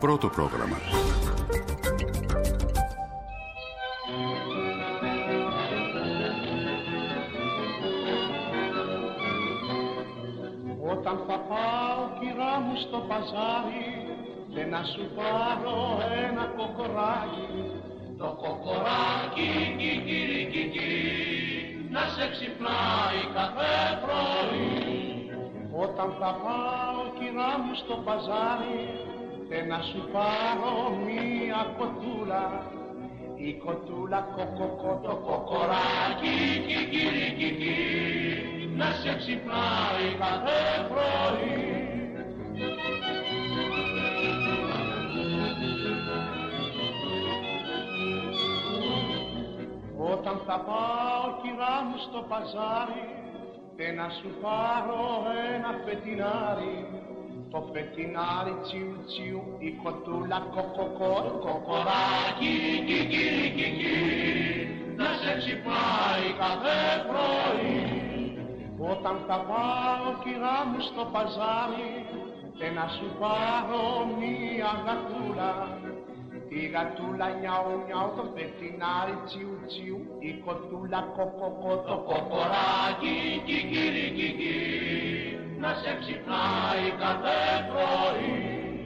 πρώτο πρόγραμμα. Όταν θα πάω, κυρά μου, στο παζάρι και να σου πάρω ένα κοκοράκι, το κοκοράκι κικυρικικι να σε ξυπνάει κάθε πρωί. Όταν θα πάω, κυρά μου, στο παζάρι και να σου πάρω μία κοτούλα, η κοτούλα κοκοκο, το κοκοράκι κικυρικικι να σε ξυπνάει κάθε πρωί. Όταν θα πάω, κυρά μου, στο παζάρι και να σου πάρω ένα φετινάρι, το φετινάρι τσιου τσιου, η κοτούλα κοκοκο, κοκοράκι κικυρικικι να σε ξυπνάει κάθε πρωί. Όταν θα πάω, κυρά μου, στο παζάρι και να σου πάρω μία γατούλα, τη γατούλα νιάου νιάου, το φετινάρι τσιου τσιου, η κοτούλα κοκοκο, το κοκοράκι κικυρικικι να σε ξυπνάει κάθε πρωί.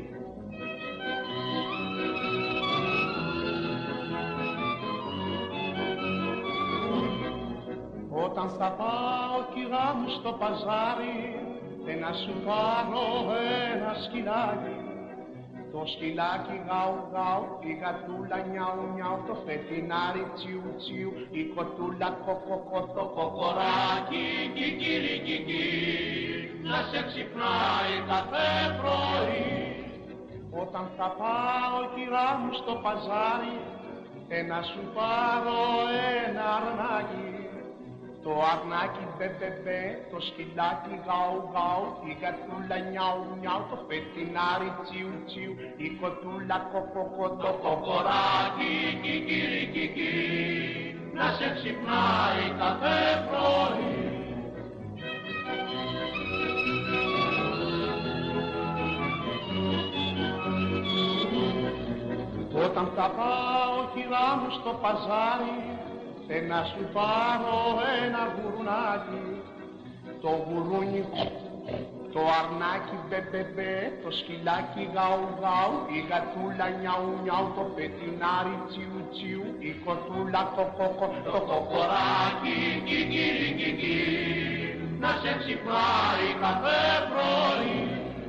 Όταν θα πάω, κυρά μου, στο παζάρι και να σου πάρω ένα σκυλάκι, το σκυλάκι γαου γαου, η γατούλα νιάου νιάου, το φετινάρι τσιου τσιου, η κοτούλα κοκοκο, το κοκοράκι κικυρικικι να σε ξυπνάει κάθε πρωί. Όταν θα πάω, κυρά μου, στο παζάρι και να σου πάρω ένα αρνάκι, το αρνάκι μπεμπεμπε, το σκυλάκι γαου γαου, η γατούλα νιάου νιάου, το φετινάρι τσιου τσιου, η κοτούλα κοκοκο, το κοκοράκι κικυρικικι να σε ξυπνάει κάθε πρωί. Όταν θα πάω, κυρά μου, στο παζάρι και να σου πάρω ένα γουρουνάκι, το γουρούνι, το αρνάκι μπεμπεμπε, το σκυλάκι γαου γαου, η γατούλα νιάου νιάου, το φετινάρι τσιου τσιου, η κοτούλα κοκοκο, το κοκοράκι κικυρικικι να σε ξυπνάει κάθε πρωί.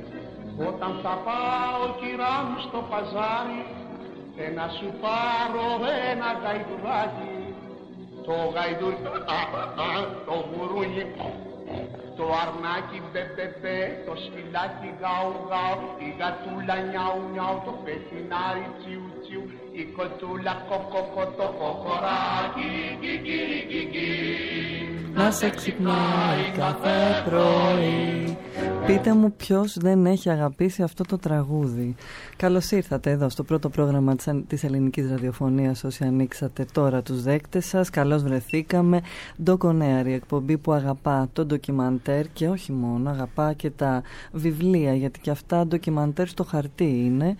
Όταν θα πάω, κυρά μου, στο παζάρι και να σου πάρω ένα γαϊδουράκι, το γαϊδούρι, το γουρούνι, το αρνάκι μπεμπεμπε, το σκυλάκι γαου γαου, η γατούλα νιάου νιάου, το φετινάρι τσιου τσιου, η κοτούλα κοκοκο, το κοκοράκι κικυρικικι να σε ξυπνάει κάθε πρωί. Πείτε μου ποιος δεν έχει αγαπήσει αυτό το τραγούδι. Καλώς ήρθατε εδώ στο πρώτο πρόγραμμα της ελληνικής ραδιοφωνίας. Όσοι ανοίξατε τώρα τους δέκτες σας, καλώς βρεθήκαμε. Ντοκονέαρη, εκπομπή που αγαπά το ντοκιμαντέρ και όχι μόνο, αγαπά και τα βιβλία, γιατί και αυτά ντοκιμαντέρ στο χαρτί είναι.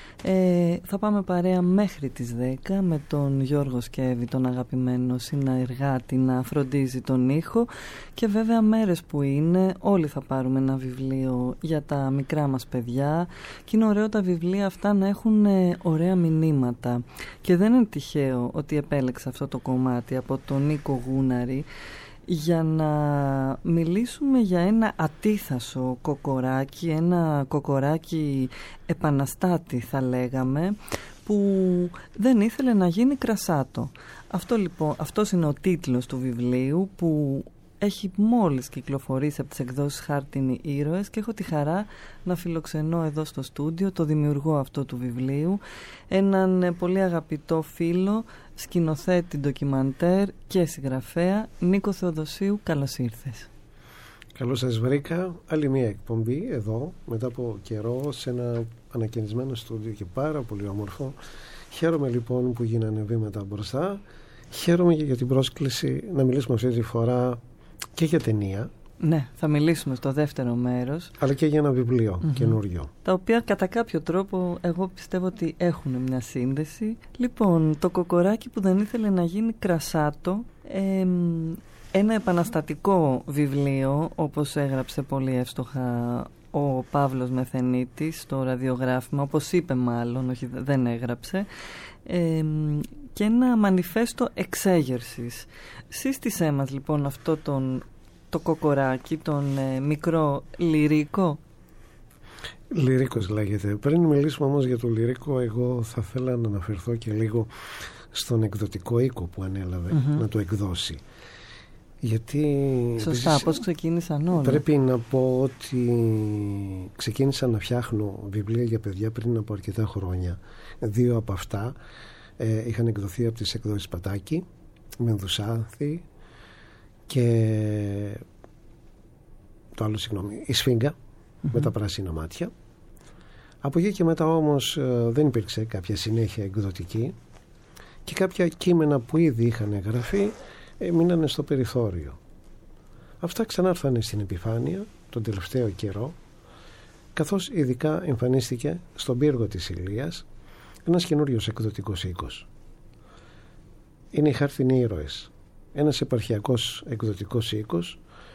Θα πάμε παρέα μέχρι τις 10 με τον Γιώργο Σκεύη, τον αγαπημένο συνεργάτη, να φροντίζει τον ήχο, και βέβαια μέρες που είναι όλοι θα πάρουμε ένα βιβλίο για τα μικρά μας παιδιά, και είναι ωραίο τα βιβλία αυτά να έχουν ωραία μηνύματα, και δεν είναι τυχαίο ότι επέλεξα αυτό το κομμάτι από τον Νίκο Γούναρη για να μιλήσουμε για ένα ατίθασο κοκοράκι, ένα κοκοράκι επαναστάτη θα λέγαμε, που δεν ήθελε να γίνει κρασάτο. Αυτός είναι ο τίτλος του βιβλίου, που έχει μόλις κυκλοφορήσει από τις εκδόσεις Χάρτινοι Ήρωες, και έχω τη χαρά να φιλοξενώ εδώ στο στούντιο το δημιουργό αυτό του βιβλίου, έναν πολύ αγαπητό φίλο, σκηνοθέτη ντοκιμαντέρ και συγγραφέα, Νίκο Θεοδοσίου. Καλώς ήρθες. Καλώς σας βρήκα. Άλλη μια εκπομπή εδώ μετά από καιρό σε ένα ανακαινισμένο στούντιο και πάρα πολύ όμορφο. Χαίρομαι λοιπόν που γίνανε βήματα μπροστά. Χαίρομαι και για την πρόσκληση να μιλήσουμε αυτή τη φορά και για ταινία, Ναι, θα μιλήσουμε στο δεύτερο μέρος. Αλλά και για ένα βιβλίο καινούριο. Τα οποία κατά κάποιο τρόπο εγώ πιστεύω ότι έχουν μια σύνδεση. Λοιπόν, το κοκοράκι που δεν ήθελε να γίνει κρασάτο, ένα επαναστατικό βιβλίο, όπως έγραψε πολύ εύστοχα ο Παύλος Μεθενίτης στο ραδιογράφημα, όπως είπε μάλλον, όχι δεν έγραψε, και ένα μανιφέστο εξέγερσης. Σύστησέ μας λοιπόν αυτό το κοκοράκι, τον μικρό Λυρίκο. Λυρίκος λέγεται. Πριν μιλήσουμε όμως για το Λυρίκο, εγώ θα ήθελα να αναφερθώ και λίγο στον εκδοτικό οίκο που ανέλαβε να το εκδώσει. Γιατί σωστά, πώς ξεκίνησαν όλα. Πρέπει να πω ότι ξεκίνησα να φτιάχνω βιβλία για παιδιά πριν από αρκετά χρόνια. 2 από αυτά είχαν εκδοθεί από τις εκδόσεις Πατάκη, Μενδουσάνθη, και το άλλο, η Σφίγγα, με τα πράσινα μάτια. Από εκεί και μετά όμως δεν υπήρξε κάποια συνέχεια εκδοτική και κάποια κείμενα που ήδη είχαν γραφεί μείνανε στο περιθώριο. Αυτά ξανάρθανε στην επιφάνεια τον τελευταίο καιρό, καθώς ειδικά εμφανίστηκε στον πύργο της Ηλίας ένας καινούριος εκδοτικός οίκος. Είναι οι Χάρτινοι Ήρωες, ένας επαρχιακός εκδοτικός οίκος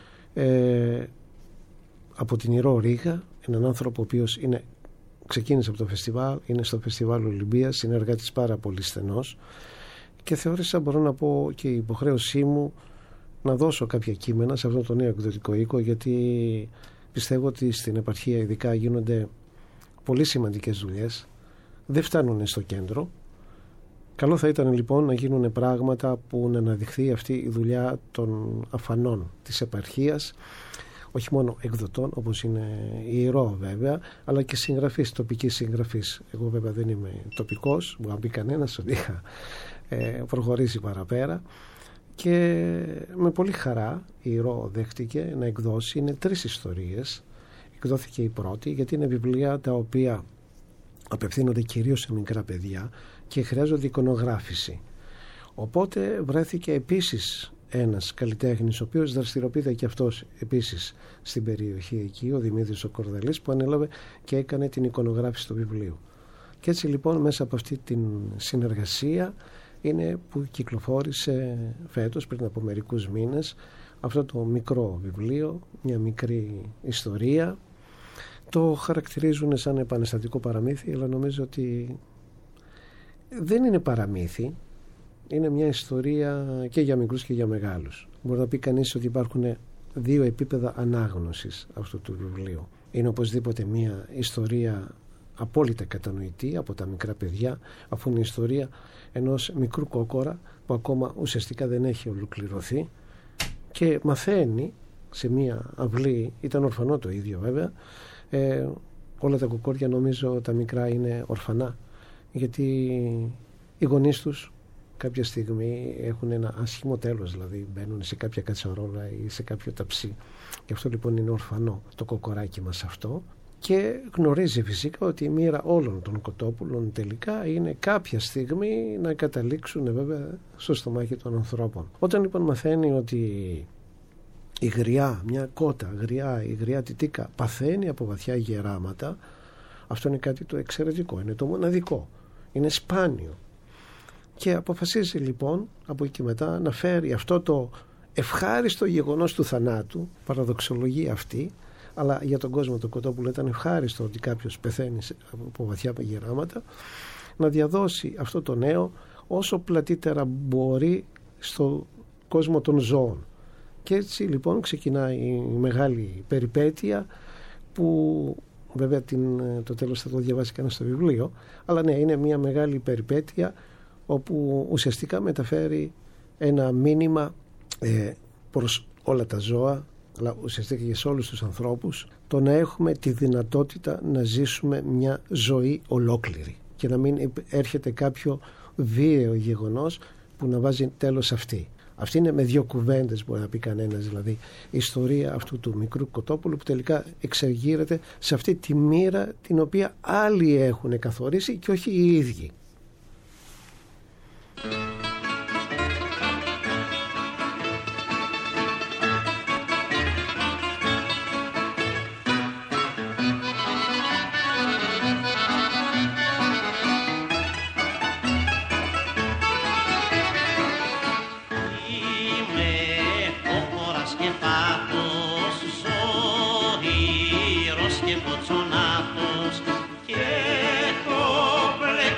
από την Ηρώ Ρήγα, έναν άνθρωπο ο οποίος ξεκίνησε από το φεστιβάλ, είναι στο φεστιβάλ Ολυμπίας, συνεργάτης πάρα πολύ στενός, και θεώρησα, μπορώ να πω, και η υποχρέωσή μου να δώσω κάποια κείμενα σε αυτό το νέο εκδοτικό οίκο, γιατί πιστεύω ότι στην επαρχία ειδικά γίνονται πολύ σημαντικές δουλειές, δεν φτάνουν στο κέντρο. Καλό θα ήταν λοιπόν να γίνουν πράγματα που να αναδειχθεί αυτή η δουλειά των αφανών της επαρχίας, όχι μόνο εκδοτών όπως είναι η Ηρώ βέβαια, αλλά και συγγραφής, τοπικής συγγραφής. Εγώ βέβαια δεν είμαι τοπικός, μου αν πει κανένας ότι είχα προχωρήσει παραπέρα, και με πολύ χαρά η Ηρώ δέχτηκε να εκδώσει. Είναι 3 ιστορίες. Εκδόθηκε η πρώτη, γιατί είναι βιβλία τα οποία απευθύνονται κυρίως σε μικρά παιδιά και χρειάζονται εικονογράφηση. Οπότε βρέθηκε επίσης ένας καλλιτέχνης, ο οποίος δραστηριοποιείται και αυτός επίσης στην περιοχή εκεί, ο Δημήτρης ο Κορδαλής, που ανέλαβε και έκανε την εικονογράφηση του βιβλίου. Και έτσι λοιπόν μέσα από αυτή την συνεργασία είναι που κυκλοφόρησε φέτος, πριν από μερικούς μήνες, αυτό το μικρό βιβλίο, μια μικρή ιστορία. Το χαρακτηρίζουν σαν επαναστατικό παραμύθι, αλλά νομίζω ότι δεν είναι παραμύθι. Είναι μια ιστορία και για μικρούς και για μεγάλους. Μπορεί να πει κανείς ότι υπάρχουν 2 επίπεδα ανάγνωσης αυτού του βιβλίου. Είναι οπωσδήποτε μια ιστορία απόλυτα κατανοητή από τα μικρά παιδιά, αφού είναι η ιστορία ενός μικρού κόκορα που ακόμα ουσιαστικά δεν έχει ολοκληρωθεί και μαθαίνει σε μια αυλή, ήταν ορφανό το ίδιο βέβαια, όλα τα κοκόρια νομίζω τα μικρά είναι ορφανά, γιατί οι γονείς τους κάποια στιγμή έχουν ένα άσχημο τέλος, δηλαδή μπαίνουν σε κάποια κατσαρόλα ή σε κάποιο ταψί. Γι' αυτό λοιπόν είναι ορφανό το κοκοράκι μας αυτό, και γνωρίζει φυσικά ότι η μοίρα όλων των κοτόπουλων τελικά είναι κάποια στιγμή να καταλήξουν βέβαια στο στομάχι των ανθρώπων. Όταν λοιπόν μαθαίνει ότι η γριά, μια κότα γριά, η γριά τιτίκα παθαίνει από βαθιά γεράματα, αυτό είναι κάτι το εξαιρετικό, είναι το μοναδικό, είναι σπάνιο. Και αποφασίζει λοιπόν από εκεί μετά να φέρει αυτό το ευχάριστο γεγονός του θανάτου, παραδοξολογία αυτή, αλλά για τον κόσμο το κοτόπουλο ήταν ευχάριστο ότι κάποιος πεθαίνει από βαθιά γεράματα, να διαδώσει αυτό το νέο όσο πλατύτερα μπορεί στο κόσμο των ζώων. Και έτσι λοιπόν ξεκινάει η μεγάλη περιπέτεια, που βέβαια το τέλος θα το διαβάσει κανένα στο βιβλίο, αλλά ναι, είναι μια μεγάλη περιπέτεια όπου ουσιαστικά μεταφέρει ένα μήνυμα προς όλα τα ζώα, αλλά ουσιαστικά και σε όλους τους ανθρώπους, το να έχουμε τη δυνατότητα να ζήσουμε μια ζωή ολόκληρη και να μην έρχεται κάποιο βίαιο γεγονός που να βάζει τέλος αυτή. Αυτή είναι με 2 κουβέντες, μπορεί να πει κανένας, δηλαδή η ιστορία αυτού του μικρού κοτόπουλου που τελικά εξεγείρεται σε αυτή τη μοίρα την οποία άλλοι έχουν καθορίσει και όχι οι ίδιοι.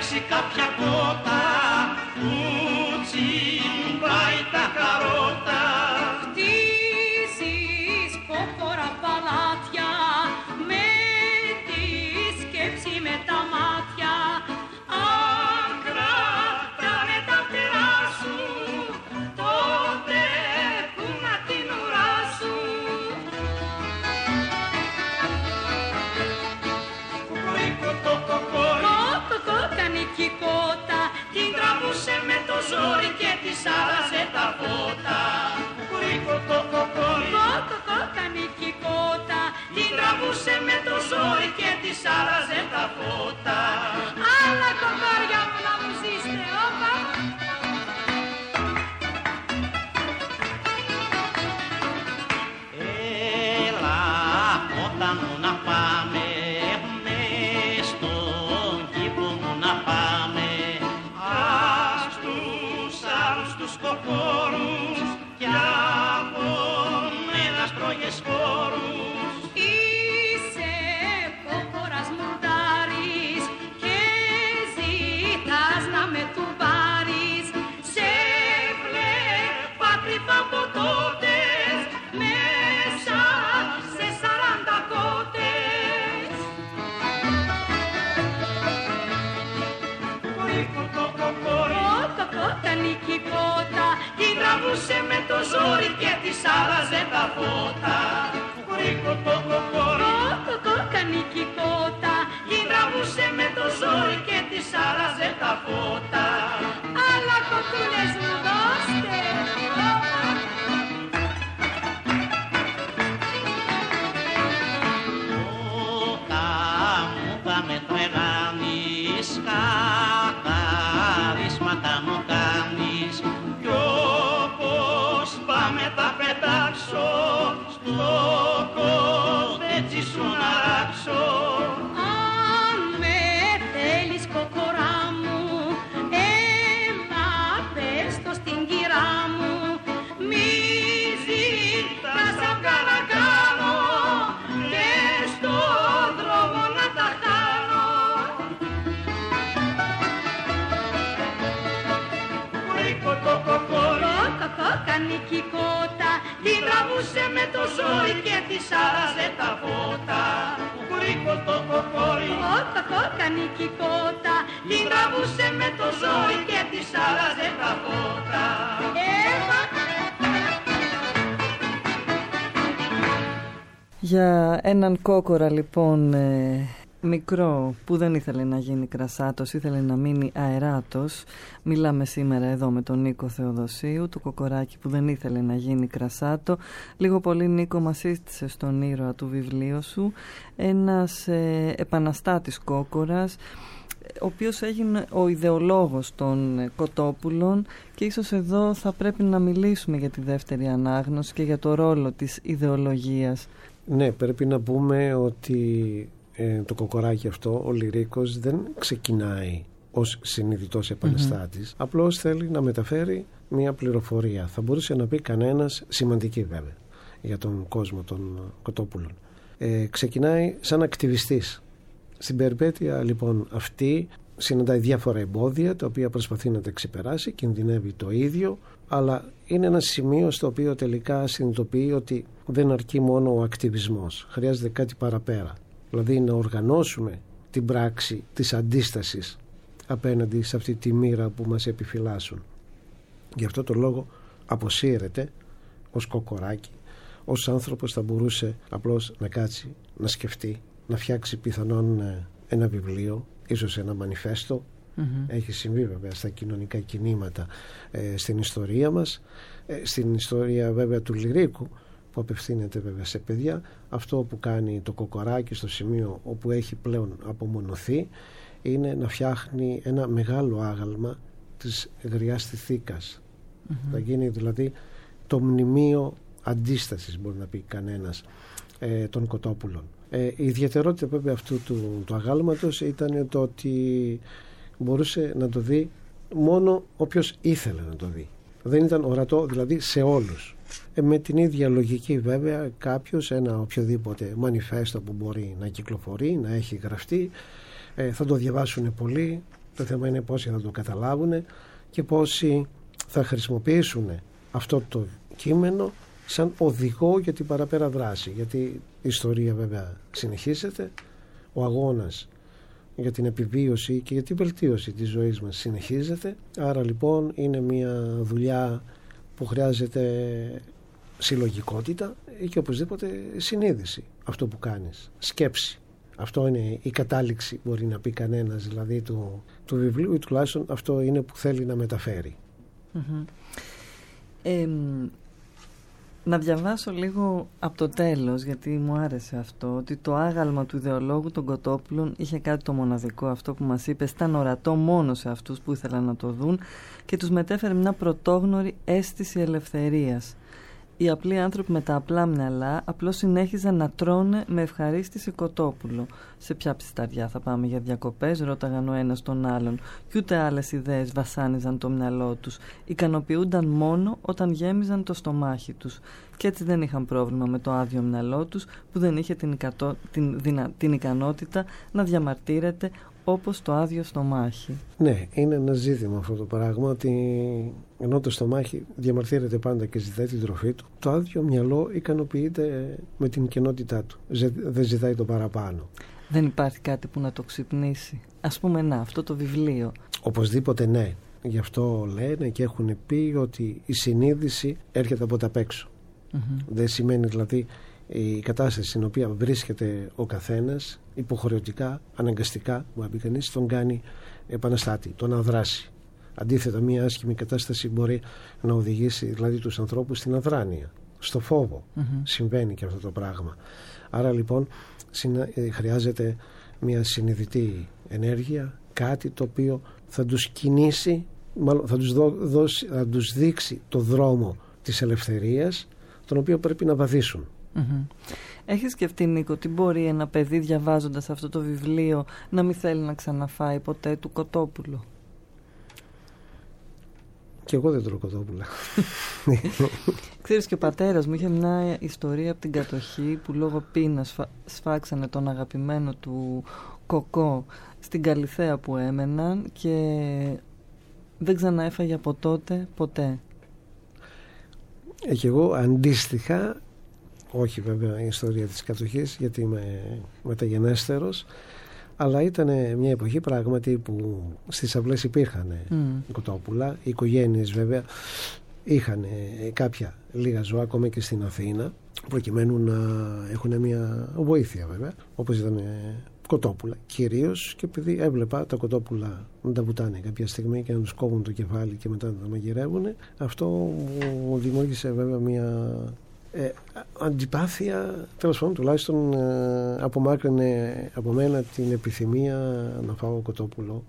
φτιάξει κάποια κότα που τσιμπάει τα καρότα. Χτίζεις κόκορα παλάτια με τη σκέψη με τα μάτια. Αν κρατάνε τα φτερά σου, τότε που να την ουρά σου. Κουκουρίκο το κοκόρι, Κοκοκοκανική κότα, την τραβούσε με το ζόρι και της άραζε τα φώτα. κουκουρίκο το κοκόρι, Κοκοκοκανική κότα, την τραβούσε με το ζόρι και της άραζε τα φώτα. Άλλα κοκόρια μου να μου ζήστε, όπα. έλα κότα μου να πάμε, μες στον κήπο μου να πάμε. Ας τους άλλους τους κοκόρους κι από ένας τρώγες φόρους. Είσαι κόκορας μουρντάρης και ζητάς να με του πάρεις. Σε βλέπα κρυφά από τότες μέσα σε 40 κότες. Κουκουρίκο το κοκόρι, Κοκοκοκανική κότα, την τραβούσε με το ζόρι και της άλλαζε τα φώτα. κουκουρίκο το κοκόρι, Κοκοκοκανική κότα, την τραβούσε με το ζόρι και της άλλαζε τα φώτα. Άλλα κοκκούλες μου δώστε. κότα μου κάμε τρελάνεις, κακαρίσματα μου κάνεις. Κι όπως πάμε τα πετάξω, στο κοντέτσι σου να ράξω. Αν με θέλεις κοκορά μου, έλα πες το στην κυρά μου. Μη ζητάς αυγά να κάνω και στον δρόμο να τα χάνω. Κουκουρίκο το κοκόρι, Κοκοκοκανική κότα, την τραβούσε με το ζόρι και της άραζε τα φώτα. κουκουρίκο το κοκόρι, Κοκοκοκανική κότα, την τραβούσε με το ζόρι και της άραζε τα φώτα. Για έναν κόκορα λοιπόν μικρό που δεν ήθελε να γίνει κρασάτος, ήθελε να μείνει αεράτος. Μιλάμε σήμερα εδώ με τον Νίκο Θεοδοσίου, το κοκοράκι που δεν ήθελε να γίνει κρασάτο. Λίγο πολύ, Νίκο, μας σύστησε στον ήρωα του βιβλίου σου ένας επαναστάτης κόκορας, ο οποίος έγινε ο ιδεολόγος των Κοτόπουλων, και ίσως εδώ θα πρέπει να μιλήσουμε για τη δεύτερη ανάγνωση και για το ρόλο της ιδεολογίας. Ναι, πρέπει να πούμε ότι το κοκοράκι αυτό, ο Λυρίκος, δεν ξεκινάει ως συνειδητός επαναστάτης. Απλώς θέλει να μεταφέρει μια πληροφορία. Θα μπορούσε να πει κανένας, σημαντική βέβαια για τον κόσμο των Κοτόπουλων. Ξεκινάει σαν ακτιβιστής. Στην περιπέτεια λοιπόν αυτή συναντάει διάφορα εμπόδια τα οποία προσπαθεί να τα ξεπεράσει, κινδυνεύει το ίδιο, αλλά είναι ένα σημείο στο οποίο τελικά συνειδητοποιεί ότι δεν αρκεί μόνο ο ακτιβισμός, χρειάζεται κάτι παραπέρα. Δηλαδή να οργανώσουμε την πράξη της αντίστασης απέναντι σε αυτή τη μοίρα που μας επιφυλάσσουν. Γι' αυτό το λόγο αποσύρεται ως κοκοράκι. Ως άνθρωπος θα μπορούσε απλώς να κάτσει, να σκεφτεί, να φτιάξει πιθανόν ένα βιβλίο, ίσως ένα μανιφέστο. Έχει συμβεί βέβαια στα κοινωνικά κινήματα στην ιστορία μας, στην ιστορία βέβαια του Λυρίκου, που απευθύνεται βέβαια σε παιδιά. Αυτό που κάνει το κοκοράκι στο σημείο όπου έχει πλέον απομονωθεί είναι να φτιάχνει ένα μεγάλο άγαλμα της γριάς θήκας. Θα γίνει δηλαδή το μνημείο αντίστασης, μπορεί να πει κανένας, των Κοτόπουλων. Η ιδιαιτερότητα βέβαια αυτού του αγάλματος ήταν το ότι μπορούσε να το δει μόνο όποιος ήθελε να το δει. Δεν ήταν ορατό δηλαδή σε όλους. Με την ίδια λογική βέβαια κάποιος, ένα οποιοδήποτε μανιφέστο που μπορεί να κυκλοφορεί, να έχει γραφτεί, θα το διαβάσουν πολλοί, Το θέμα είναι πόσοι θα το καταλάβουν και πόσοι θα χρησιμοποιήσουν αυτό το κείμενο σαν οδηγό για την παραπέρα δράση. Γιατί η ιστορία βέβαια συνεχίζεται, ο αγώνας για την επιβίωση και για την βελτίωση της ζωής μας συνεχίζεται. Άρα λοιπόν είναι μια δουλειά που χρειάζεται συλλογικότητα και οπωσδήποτε συνείδηση αυτό που κάνεις, σκέψη. Αυτό είναι η κατάληξη, μπορεί να πει κανένας, δηλαδή του βιβλίου, ή τουλάχιστον αυτό είναι που θέλει να μεταφέρει. Να διαβάσω λίγο από το τέλος, γιατί μου άρεσε αυτό, ότι το άγαλμα του ιδεολόγου των Κοτόπουλων είχε κάτι το μοναδικό, αυτό που μας είπε, ήταν ορατό μόνο σε αυτούς που ήθελαν να το δουν και τους μετέφερε μια πρωτόγνωρη αίσθηση ελευθερίας. Οι απλοί άνθρωποι με τα απλά μυαλά απλώς συνέχιζαν να τρώνε με ευχαρίστηση κοτόπουλο. Σε ποια ψισταριά θα πάμε για διακοπές, ρώταγαν ο ένας τον άλλον, κι ούτε άλλες ιδέες βασάνιζαν το μυαλό τους. Ικανοποιούνταν μόνο όταν γέμιζαν το στομάχι τους. Και έτσι δεν είχαν πρόβλημα με το άδειο μυαλό τους που δεν είχε την ικανότητα να διαμαρτύρεται όπως το άδειο στομάχι. Ναι, είναι ένα ζήτημα αυτό το πράγμα, ότι ενώ το στομάχι διαμαρτύρεται πάντα και ζητάει την τροφή του, το άδειο μυαλό ικανοποιείται με την κενότητά του. Δεν ζητάει το παραπάνω. Δεν υπάρχει κάτι που να το ξυπνήσει. Ας πούμε αυτό το βιβλίο. Οπωσδήποτε ναι. Γι' αυτό λένε και έχουν πει ότι η συνείδηση έρχεται από τα απ' έξω. Δεν σημαίνει δηλαδή η κατάσταση στην οποία βρίσκεται ο καθένας υποχρεωτικά, αναγκαστικά, που να πει κανείς, τον κάνει επαναστάτη, τον αδράσει. Αντίθετα, μια άσχημη κατάσταση μπορεί να οδηγήσει δηλαδή τους ανθρώπους στην αδράνεια, στο φόβο. Συμβαίνει και αυτό το πράγμα. Άρα λοιπόν χρειάζεται μια συνειδητή ενέργεια, κάτι το οποίο θα τους κινήσει, μάλλον θα τους δείξει το δρόμο της ελευθερίας, τον οποίο πρέπει να βαδίσουν. Έχεις σκεφτεί, Νίκο, τι μπορεί ένα παιδί διαβάζοντας αυτό το βιβλίο να μην θέλει να ξαναφάει ποτέ του κοτόπουλο? Και εγώ δεν τρώω κοτόπουλα. Ξέρεις, και ο πατέρας μου είχε μια ιστορία από την κατοχή που λόγω πείνας σφάξανε τον αγαπημένο του κοκό στην Καλιθέα που έμεναν και δεν ξαναέφαγε από τότε ποτέ. Και εγώ αντίστοιχα, όχι βέβαια η ιστορία της κατοχής γιατί είμαι μεταγενέστερος, αλλά ήταν μια εποχή πράγματι που στις αυλές υπήρχαν κοτόπουλα. Οι οικογένειες βέβαια είχαν κάποια λίγα ζώα ακόμα και στην Αθήνα, προκειμένου να έχουν μια βοήθεια βέβαια, όπως ήταν κοτόπουλα κυρίως, και επειδή έβλεπα τα κοτόπουλα να τα βουτάνε κάποια στιγμή και να τους κόβουν το κεφάλι και μετά να τα μαγειρεύουν, αυτό μου δημιούργησε βέβαια μια αντιπάθεια, τέλος πάντων, τουλάχιστον απομάκρυνε από μένα την επιθυμία να φάω κοτόπουλο.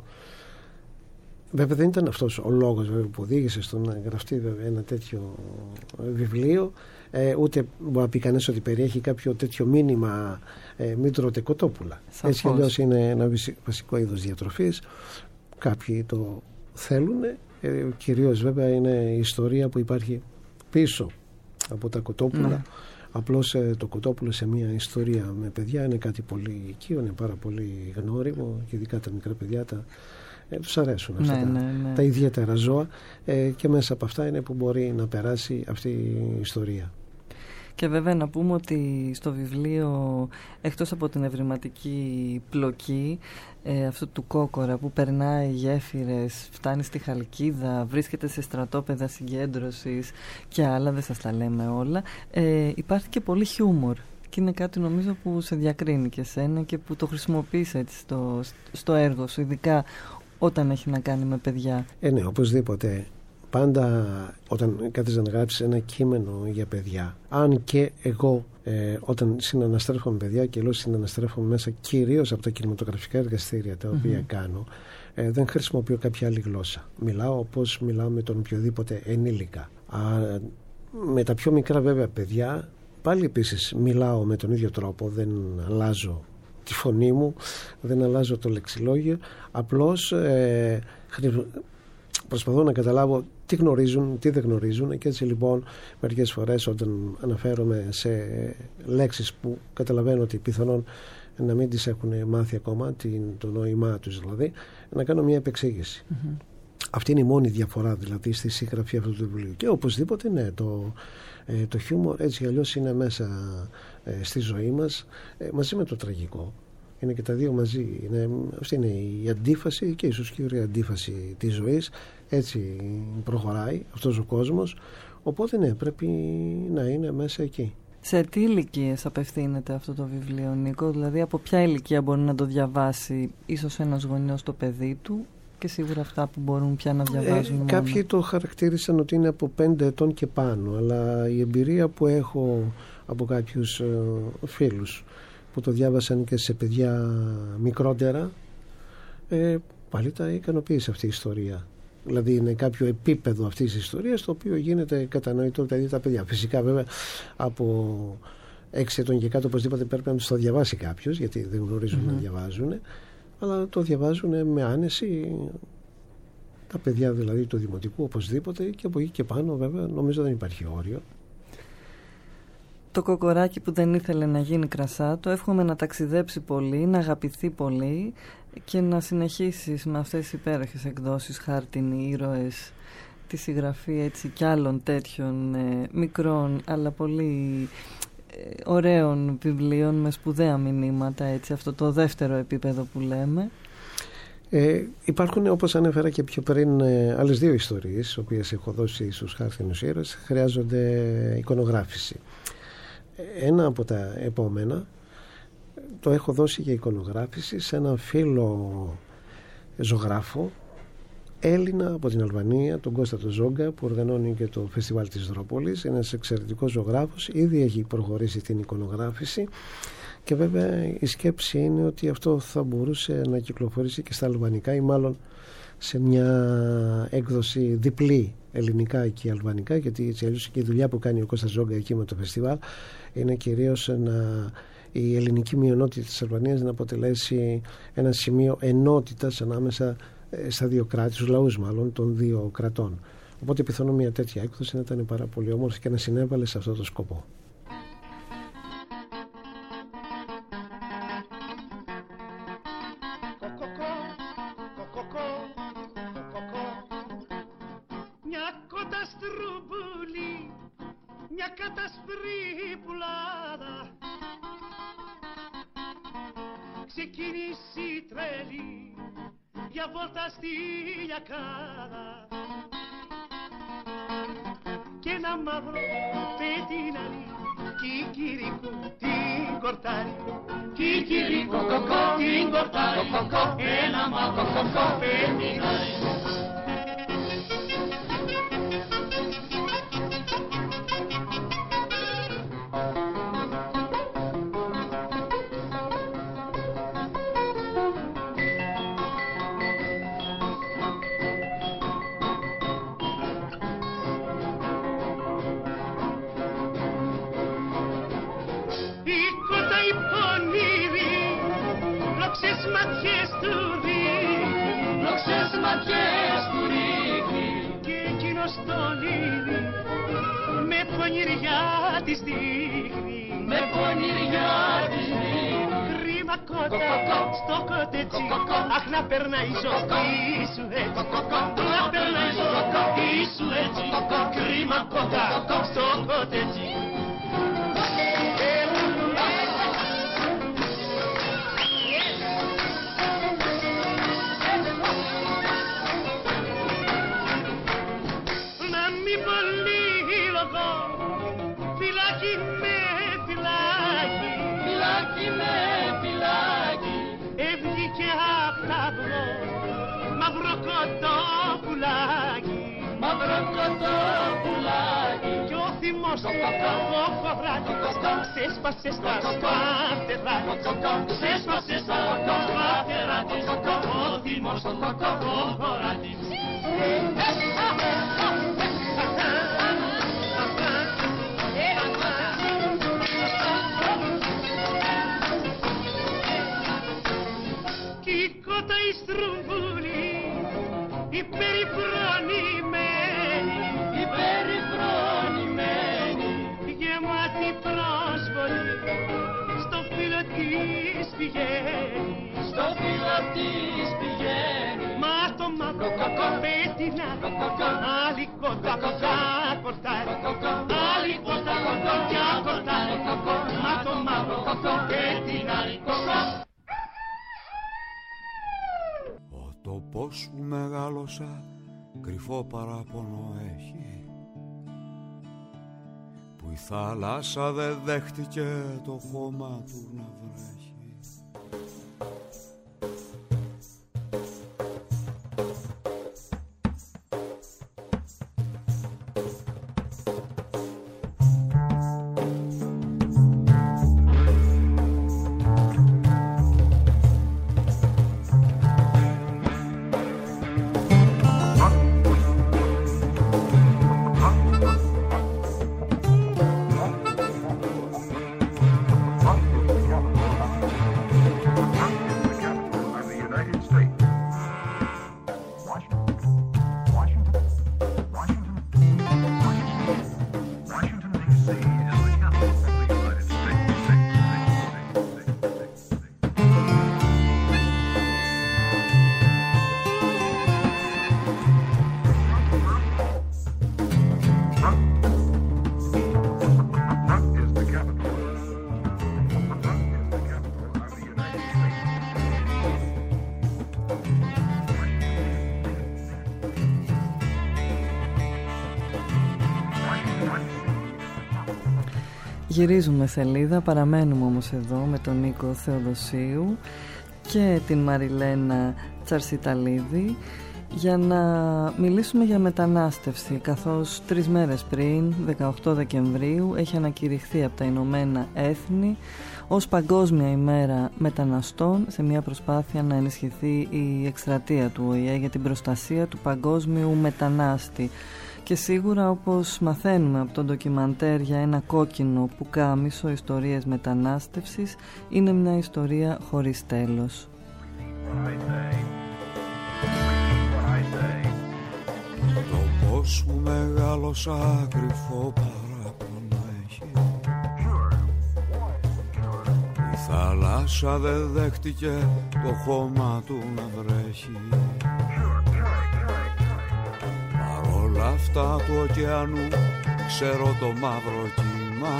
Βέβαια δεν ήταν αυτός ο λόγος βέβαια, που οδήγησε στο να γραφτεί βέβαια, ένα τέτοιο βιβλίο, ούτε μπορεί να πει κανείς ότι περιέχει κάποιο τέτοιο μήνυμα μην τρώτε κοτόπουλα. Σαφώς. Έτσι κι αλλιώς είναι ένα βασικό είδος διατροφής, κάποιοι το θέλουν, κυρίως βέβαια είναι η ιστορία που υπάρχει πίσω από τα κοτόπουλα. Απλώς το κοτόπουλο σε μια ιστορία με παιδιά είναι κάτι πολύ οικείο, είναι πάρα πολύ γνώριμο και ειδικά τα μικρά παιδιά τους αρέσουν αυτά τα ιδιαίτερα ζώα, και μέσα από αυτά είναι που μπορεί να περάσει αυτή η ιστορία. Και βέβαια να πούμε ότι στο βιβλίο, εκτός από την ευρηματική πλοκή αυτού του κόκορα που περνάει γέφυρες, φτάνει στη Χαλκίδα, βρίσκεται σε στρατόπεδα συγκέντρωσης και άλλα, δεν σας τα λέμε όλα, υπάρχει και πολύ χιούμορ. Και είναι κάτι νομίζω που σε διακρίνει και σένα και που το χρησιμοποιείς έτσι στο έργο σου, ειδικά όταν έχει να κάνει με παιδιά. Ναι, οπωσδήποτε. Πάντα όταν κάθεσαι να γράψεις ένα κείμενο για παιδιά, αν και εγώ όταν συναναστρέφω με παιδιά, και λέω συναναστρέφω μέσα κυρίως από τα κινηματογραφικά εργαστήρια τα οποία κάνω, δεν χρησιμοποιώ κάποια άλλη γλώσσα. Μιλάω όπως μιλάω με τον οποιοδήποτε ενήλικα. Με τα πιο μικρά βέβαια παιδιά πάλι επίσης μιλάω με τον ίδιο τρόπο, δεν αλλάζω τη φωνή μου, δεν αλλάζω το λεξιλόγιο, απλώς προσπαθώ να καταλάβω τι γνωρίζουν, τι δεν γνωρίζουν, και έτσι λοιπόν μερικές φορές όταν αναφέρομαι σε λέξεις που καταλαβαίνω ότι πιθανόν να μην τις έχουν μάθει ακόμα το νόημά τους δηλαδή, να κάνω μια επεξήγηση. Αυτή είναι η μόνη διαφορά δηλαδή στη συγγραφή αυτού του βιβλίου. Και οπωσδήποτε ναι, το χιούμορ έτσι αλλιώς είναι μέσα στη ζωή μας, μαζί με το τραγικό. Είναι και τα δύο μαζί. Αυτή είναι η αντίφαση και ίσως και η αντίφαση της ζωής. Έτσι προχωράει αυτός ο κόσμος. Οπότε ναι, πρέπει να είναι μέσα εκεί. Σε τι ηλικίες απευθύνεται αυτό το βιβλίο, Νίκο? Δηλαδή από ποια ηλικία μπορεί να το διαβάσει ίσως ένας γονιός το παιδί του, και σίγουρα αυτά που μπορούν πια να διαβάζουν κάποιοι το χαρακτήρισαν ότι είναι από 5 ετών και πάνω, αλλά η εμπειρία που έχω από κάποιους φίλους που το διάβασαν και σε παιδιά μικρότερα, πάλι τα ικανοποίησε αυτή η ιστορία. Δηλαδή είναι κάποιο επίπεδο αυτής της ιστορίας το οποίο γίνεται κατανοητό δηλαδή τα παιδιά. Φυσικά βέβαια από 6 ετών και κάτω οπωσδήποτε πρέπει να το διαβάσει κάποιος, γιατί δεν γνωρίζουν να διαβάζουν, αλλά το διαβάζουν με άνεση τα παιδιά δηλαδή του δημοτικού οπωσδήποτε, και από εκεί και πάνω βέβαια νομίζω δεν υπάρχει όριο. Το κοκοράκι που δεν ήθελε να γίνει κρασάτο, εύχομαι να ταξιδέψει πολύ, να αγαπηθεί πολύ και να συνεχίσεις με αυτές τις υπέροχες εκδόσεις χάρτινοι ήρωες, τη συγγραφή έτσι κι άλλων τέτοιων μικρών αλλά πολύ ωραίων βιβλίων με σπουδαία μηνύματα, έτσι, αυτό το δεύτερο επίπεδο που λέμε. Υπάρχουν, όπως ανέφερα και πιο πριν, άλλες 2 ιστορίες, τις οποίες έχω δώσει στους χάρτινους ήρωες, χρειάζονται εικονογράφηση. Ένα από τα επόμενα το έχω δώσει για εικονογράφηση σε έναν φίλο ζωγράφο Έλληνα από την Αλβανία, τον Κώστα το Ζόγκα, που οργανώνει και το φεστιβάλ της Δρόπολης. Είναι ένας εξαιρετικός ζωγράφος, ήδη έχει προχωρήσει την εικονογράφηση και βέβαια η σκέψη είναι ότι αυτό θα μπορούσε να κυκλοφορήσει και στα αλβανικά ή μάλλον σε μια έκδοση διπλή, ελληνικά και αλβανικά, γιατί έτσι αλλιώς και η δουλειά που κάνει ο Κώστας Ζόγκα εκεί με το φεστιβάλ είναι κυρίως η ελληνική μειονότητα της Αλβανίας να αποτελέσει ένα σημείο ενότητας ανάμεσα στα 2 κράτη, στους λαούς μάλλον των 2 κρατών. Οπότε πιθανόν μια τέτοια έκδοση να ήταν πάρα πολύ όμορφη και να συνέβαλε σε αυτό το σκοπό. Μια κότα στρουμπούλη, μια κατασπρή πουλάδα, ξεκίνησε η τρέλη για βόλτα στη Λιακάδα, και ένα μαύρο πετινάρι κικυρικού την κορτάρι, κικυρικού την κορτάρι, ένα μαύρο πετινάρι. Με πονηριά της δείχνει κρίμα κότα στο κοτετσί, αχ να περνάει η ζωή σου έτσι, να περνάει η ζωή σου έτσι, κρίμα κότα στο κοτετσί. Να μην πολύ λόγω, φυλάκι με φυλάκι, φυλάκι με φυλάκι, έβγηκε απ' ταυλό μαύρο κοτόπουλάκι, μαύρο κοτόπουλάκι, κι ο θυμός του ο φαβράκι ξέσπασε στα σπάθερα, ξέσπασε στα σπάθερα της, ο θυμός του ο χωράτης. Η στρουμπούλη, η περιφρονημένη, η περιφρονημένη, γεμάτη πρόσβολη, στο φύλλο της πηγαίνει. της πηγαίνει. Μα το μαύρο πέτεινα, άλλη κοντά κορτάρι, άλλη κοντά κορτάρι, μα το μαύρο πέτεινα. Ο τόπος που μεγάλωσα κρυφό παράπονο έχει, που η θάλασσα δεν δέχτηκε το χώμα του να βρέχει. Γυρίζουμε σελίδα, παραμένουμε όμως εδώ με τον Νίκο Θεοδοσίου και την Μαριλένα Τσαρσιταλίδη για να μιλήσουμε για μετανάστευση, καθώς 3 μέρες πριν, 18 Δεκεμβρίου, έχει ανακηρυχθεί από τα Ηνωμένα Έθνη ως Παγκόσμια ημέρα μεταναστών, σε μια προσπάθεια να ενισχυθεί η εκστρατεία του ΟΗΕ για την προστασία του παγκόσμιου μετανάστη. Και σίγουρα, όπως μαθαίνουμε από το ντοκιμαντέρ για ένα κόκκινο πουκάμισο, ιστορίες μετανάστευσης, είναι μια ιστορία χωρίς τέλος. Το πώς μου μεγάλωσα κρυφό παράπονο έχει, η θάλασσα δεν δέχτηκε το χώμα του να βρέχει. Παρόλα αυτά του ωκεανού ξέρω το μαύρο κύμα,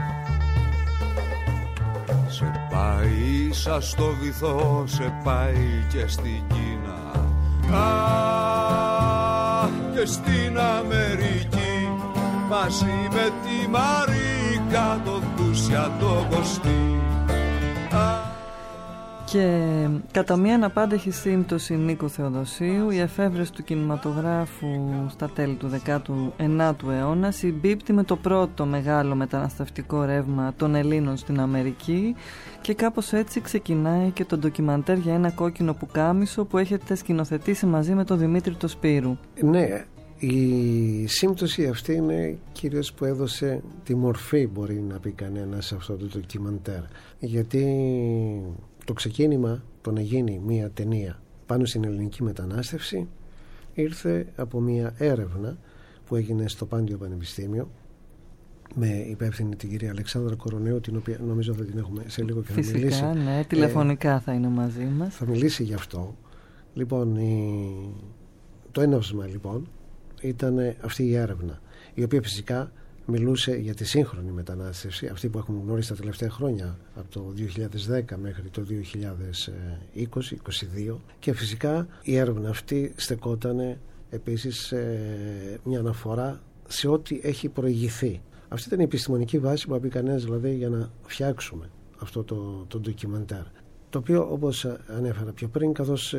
σε πάει ίσα στο βυθό, σε πάει και στην Κίνα. Και στην Αμερική μαζί με τη Μαρίκα, το Δούσια, το Κωστή. Και κατά μια αναπάντεχη σύμπτωση Νίκου Θεοδοσίου, η εφεύρεση του κινηματογράφου στα τέλη του 19ου αιώνα συμπίπτει με το πρώτο μεγάλο μεταναστευτικό ρεύμα των Ελλήνων στην Αμερική και κάπως έτσι ξεκινάει και το ντοκιμαντέρ για ένα κόκκινο πουκάμισο που έχετε σκηνοθετήσει μαζί με τον Δημήτρη το Σπύρου. Ναι, η σύμπτωση αυτή είναι κυρίως που έδωσε τη μορφή, μπορεί να πει κανένας, σε αυτό το ντοκιμαντέρ, γιατί το ξεκίνημα το να γίνει μια ταινία πάνω στην ελληνική μετανάστευση ήρθε από μια έρευνα που έγινε στο Πάντιο Πανεπιστήμιο με υπεύθυνη την κυρία Αλεξάνδρα Κορονέου, την οποία νομίζω θα την έχουμε σε λίγο και φυσικά, θα μιλήσει. Ναι, τηλεφωνικά θα είναι μαζί μας. Θα μιλήσει γι' αυτό. Λοιπόν, το έναυσμα λοιπόν ήταν αυτή η έρευνα, η οποία φυσικά μιλούσε για τη σύγχρονη μετανάστευση, αυτή που έχουμε γνωρίσει τα τελευταία χρόνια, από το 2010 μέχρι το 2020-2022, και φυσικά η έρευνα αυτή στεκόταν επίσης μια αναφορά σε ό,τι έχει προηγηθεί. Αυτή ήταν η επιστημονική βάση που είπε κανένας, δηλαδή, για να φτιάξουμε αυτό το ντοκιμαντέρ, το οποίο, όπως ανέφερα πιο πριν, καθώς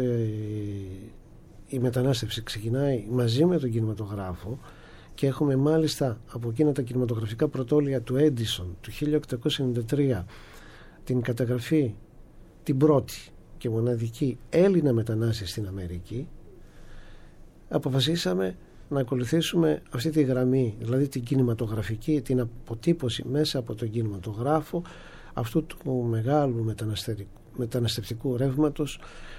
η μετανάστευση ξεκινάει μαζί με τον κινηματογράφο, και έχουμε μάλιστα από εκείνα τα κινηματογραφικά πρωτόλια του Έντισον του 1893 την καταγραφή, την πρώτη και μοναδική Έλληνα μετανάστη στην Αμερική, αποφασίσαμε να ακολουθήσουμε αυτή τη γραμμή, δηλαδή την κινηματογραφική, την αποτύπωση μέσα από τον κινηματογράφο αυτού του μεγάλου μεταναστευτικού ρεύματος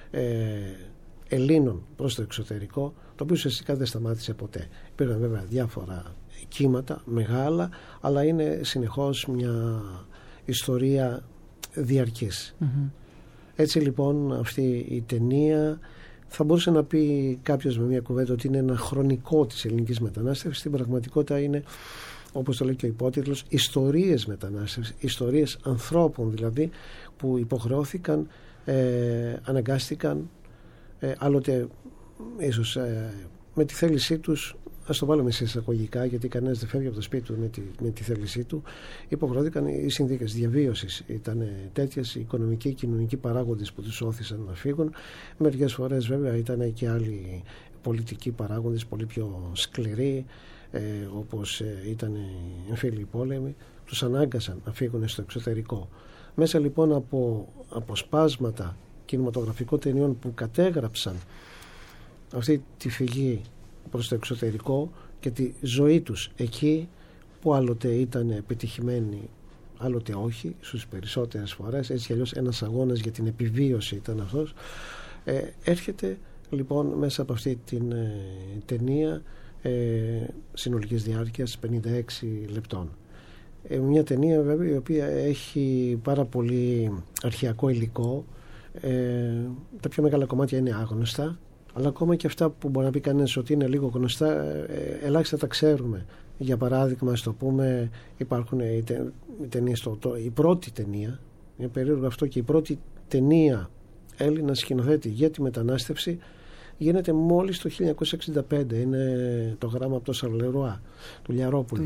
Ελλήνων προς το εξωτερικό, το οποίο ουσιαστικά δεν σταμάτησε ποτέ. Υπήρχαν βέβαια διάφορα κύματα μεγάλα, αλλά είναι συνεχώς μια ιστορία διαρκής. Έτσι λοιπόν αυτή η ταινία θα μπορούσε να πει κάποιος με μια κουβέντα ότι είναι ένα χρονικό της ελληνικής μετανάστευσης. Στην πραγματικότητα είναι, όπως το λέει και ο υπότιτλος, ιστορίες μετανάστευσης, ιστορίες ανθρώπων δηλαδή που υποχρεώθηκαν, αναγκάστηκαν, άλλοτε ίσως με τη θέλησή τους, ας το βάλουμε σε εισαγωγικά γιατί κανένας δεν φεύγει από το σπίτι του με τη θέλησή του, υποχρεώθηκαν. Οι συνθήκες διαβίωσης ήταν τέτοιες, οι οικονομικοί και κοινωνικοί παράγοντες που τους όθησαν να φύγουν. Μερικές φορές βέβαια ήταν και άλλοι πολιτικοί παράγοντες πολύ πιο σκληροί, όπως ήταν οι εμφύλιοι πόλεμοι, τους ανάγκασαν να φύγουν στο εξωτερικό. Μέσα λοιπόν από αποσπάσματα κινηματογραφικών ταινιών που κατέγραψαν αυτή τη φυγή προς το εξωτερικό και τη ζωή τους εκεί, που άλλοτε ήταν επιτυχημένοι, άλλοτε όχι, στους περισσότερες φορές, έτσι κι αλλιώς ένας αγώνας για την επιβίωση ήταν αυτός, έρχεται λοιπόν μέσα από αυτή την ταινία συνολικής διάρκειας 56 λεπτών. Μια ταινία βέβαια η οποία έχει πάρα πολύ αρχαιακό υλικό, τα πιο μεγάλα κομμάτια είναι άγνωστα, αλλά ακόμα και αυτά που μπορεί να πει κανένας ότι είναι λίγο γνωστά, ελάχιστα τα ξέρουμε. Για παράδειγμα, ας το πούμε, υπάρχουν οι ταινίες, η πρώτη ταινία, είναι περίεργο αυτό, και η πρώτη ταινία Έλληνα σκηνοθέτη για τη μετανάστευση γίνεται μόλις το 1965. Είναι το γράμμα από το Σαρλερουά, του Λιαρόπουλου.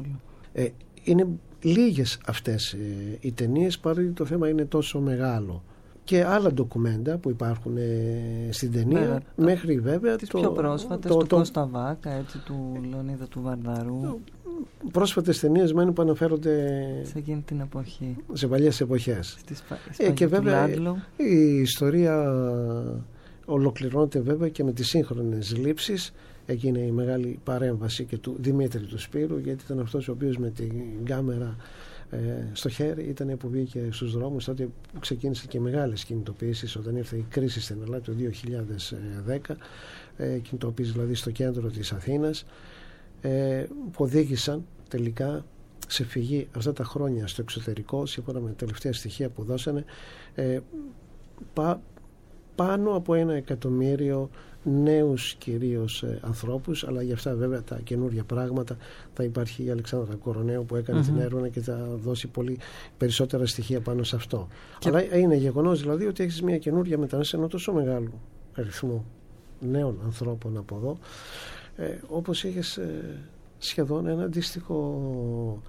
Είναι λίγες αυτές οι ταινίες, παρότι το θέμα είναι τόσο μεγάλο. Και άλλα ντοκουμέντα που υπάρχουν στην ταινία, μέχρι βέβαια τις πιο πρόσφατες, του Κώστα Βάκα, έτσι, του Λεωνίδα του Βαρδαρού. Πρόσφατες ταινίες μένουν που αναφέρονται σε εκείνη την εποχή, σε παλιές εποχές. Και βέβαια η ιστορία ολοκληρώνεται βέβαια και με τις σύγχρονες λήψεις. Έγινε η μεγάλη παρέμβαση και του Δημήτρη του Σπύρου, γιατί ήταν αυτός ο οποίος με την κάμερα στο χέρι ήταν που βγήκε στους δρόμους τότε που ξεκίνησε και μεγάλες κινητοποιήσεις όταν ήρθε η κρίση στην Ελλάδα το 2010, κινητοποιήσεις δηλαδή στο κέντρο της Αθήνας, που οδήγησαν τελικά σε φυγή αυτά τα χρόνια στο εξωτερικό, σύμφωνα με τελευταία στοιχεία που δώσανε, πάνω από 1 εκατομμύριο νέους κυρίως ανθρώπους, αλλά για αυτά βέβαια τα καινούργια πράγματα θα υπάρχει η Αλεξάνδρα Κορονέου που έκανε την έρευνα και θα δώσει πολύ περισσότερα στοιχεία πάνω σε αυτό. Αλλά είναι γεγονός δηλαδή ότι έχεις μια καινούργια μετανάστευση ενός τόσο μεγάλου αριθμού νέων ανθρώπων από εδώ, όπως είχες σχεδόν ένα αντίστοιχο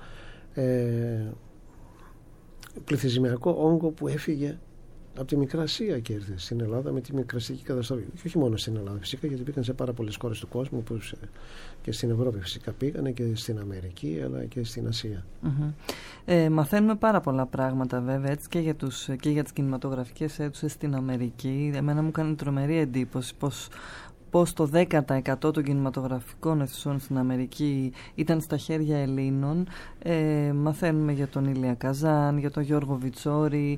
πληθυσμιακό όγκο που έφυγε από τη Μικρά Ασία και ήρθε στην Ελλάδα με τη μικρασιακή καταστροφή. Και όχι μόνο στην Ελλάδα φυσικά, γιατί πήγαν σε πάρα πολλές χώρες του κόσμου, όπως και στην Ευρώπη φυσικά πήγανε, και στην Αμερική, αλλά και στην Ασία. Μαθαίνουμε πάρα πολλά πράγματα βέβαια, έτσι, και για τις κινηματογραφικές αίθουσες στην Αμερική. Εμένα μου κάνει τρομερή εντύπωση πως το 10% των κινηματογραφικών αιθουσών στην Αμερική ήταν στα χέρια Ελλήνων. Μαθαίνουμε για τον Ηλία Καζάν, για τον Γιώργο Βιτσόρη.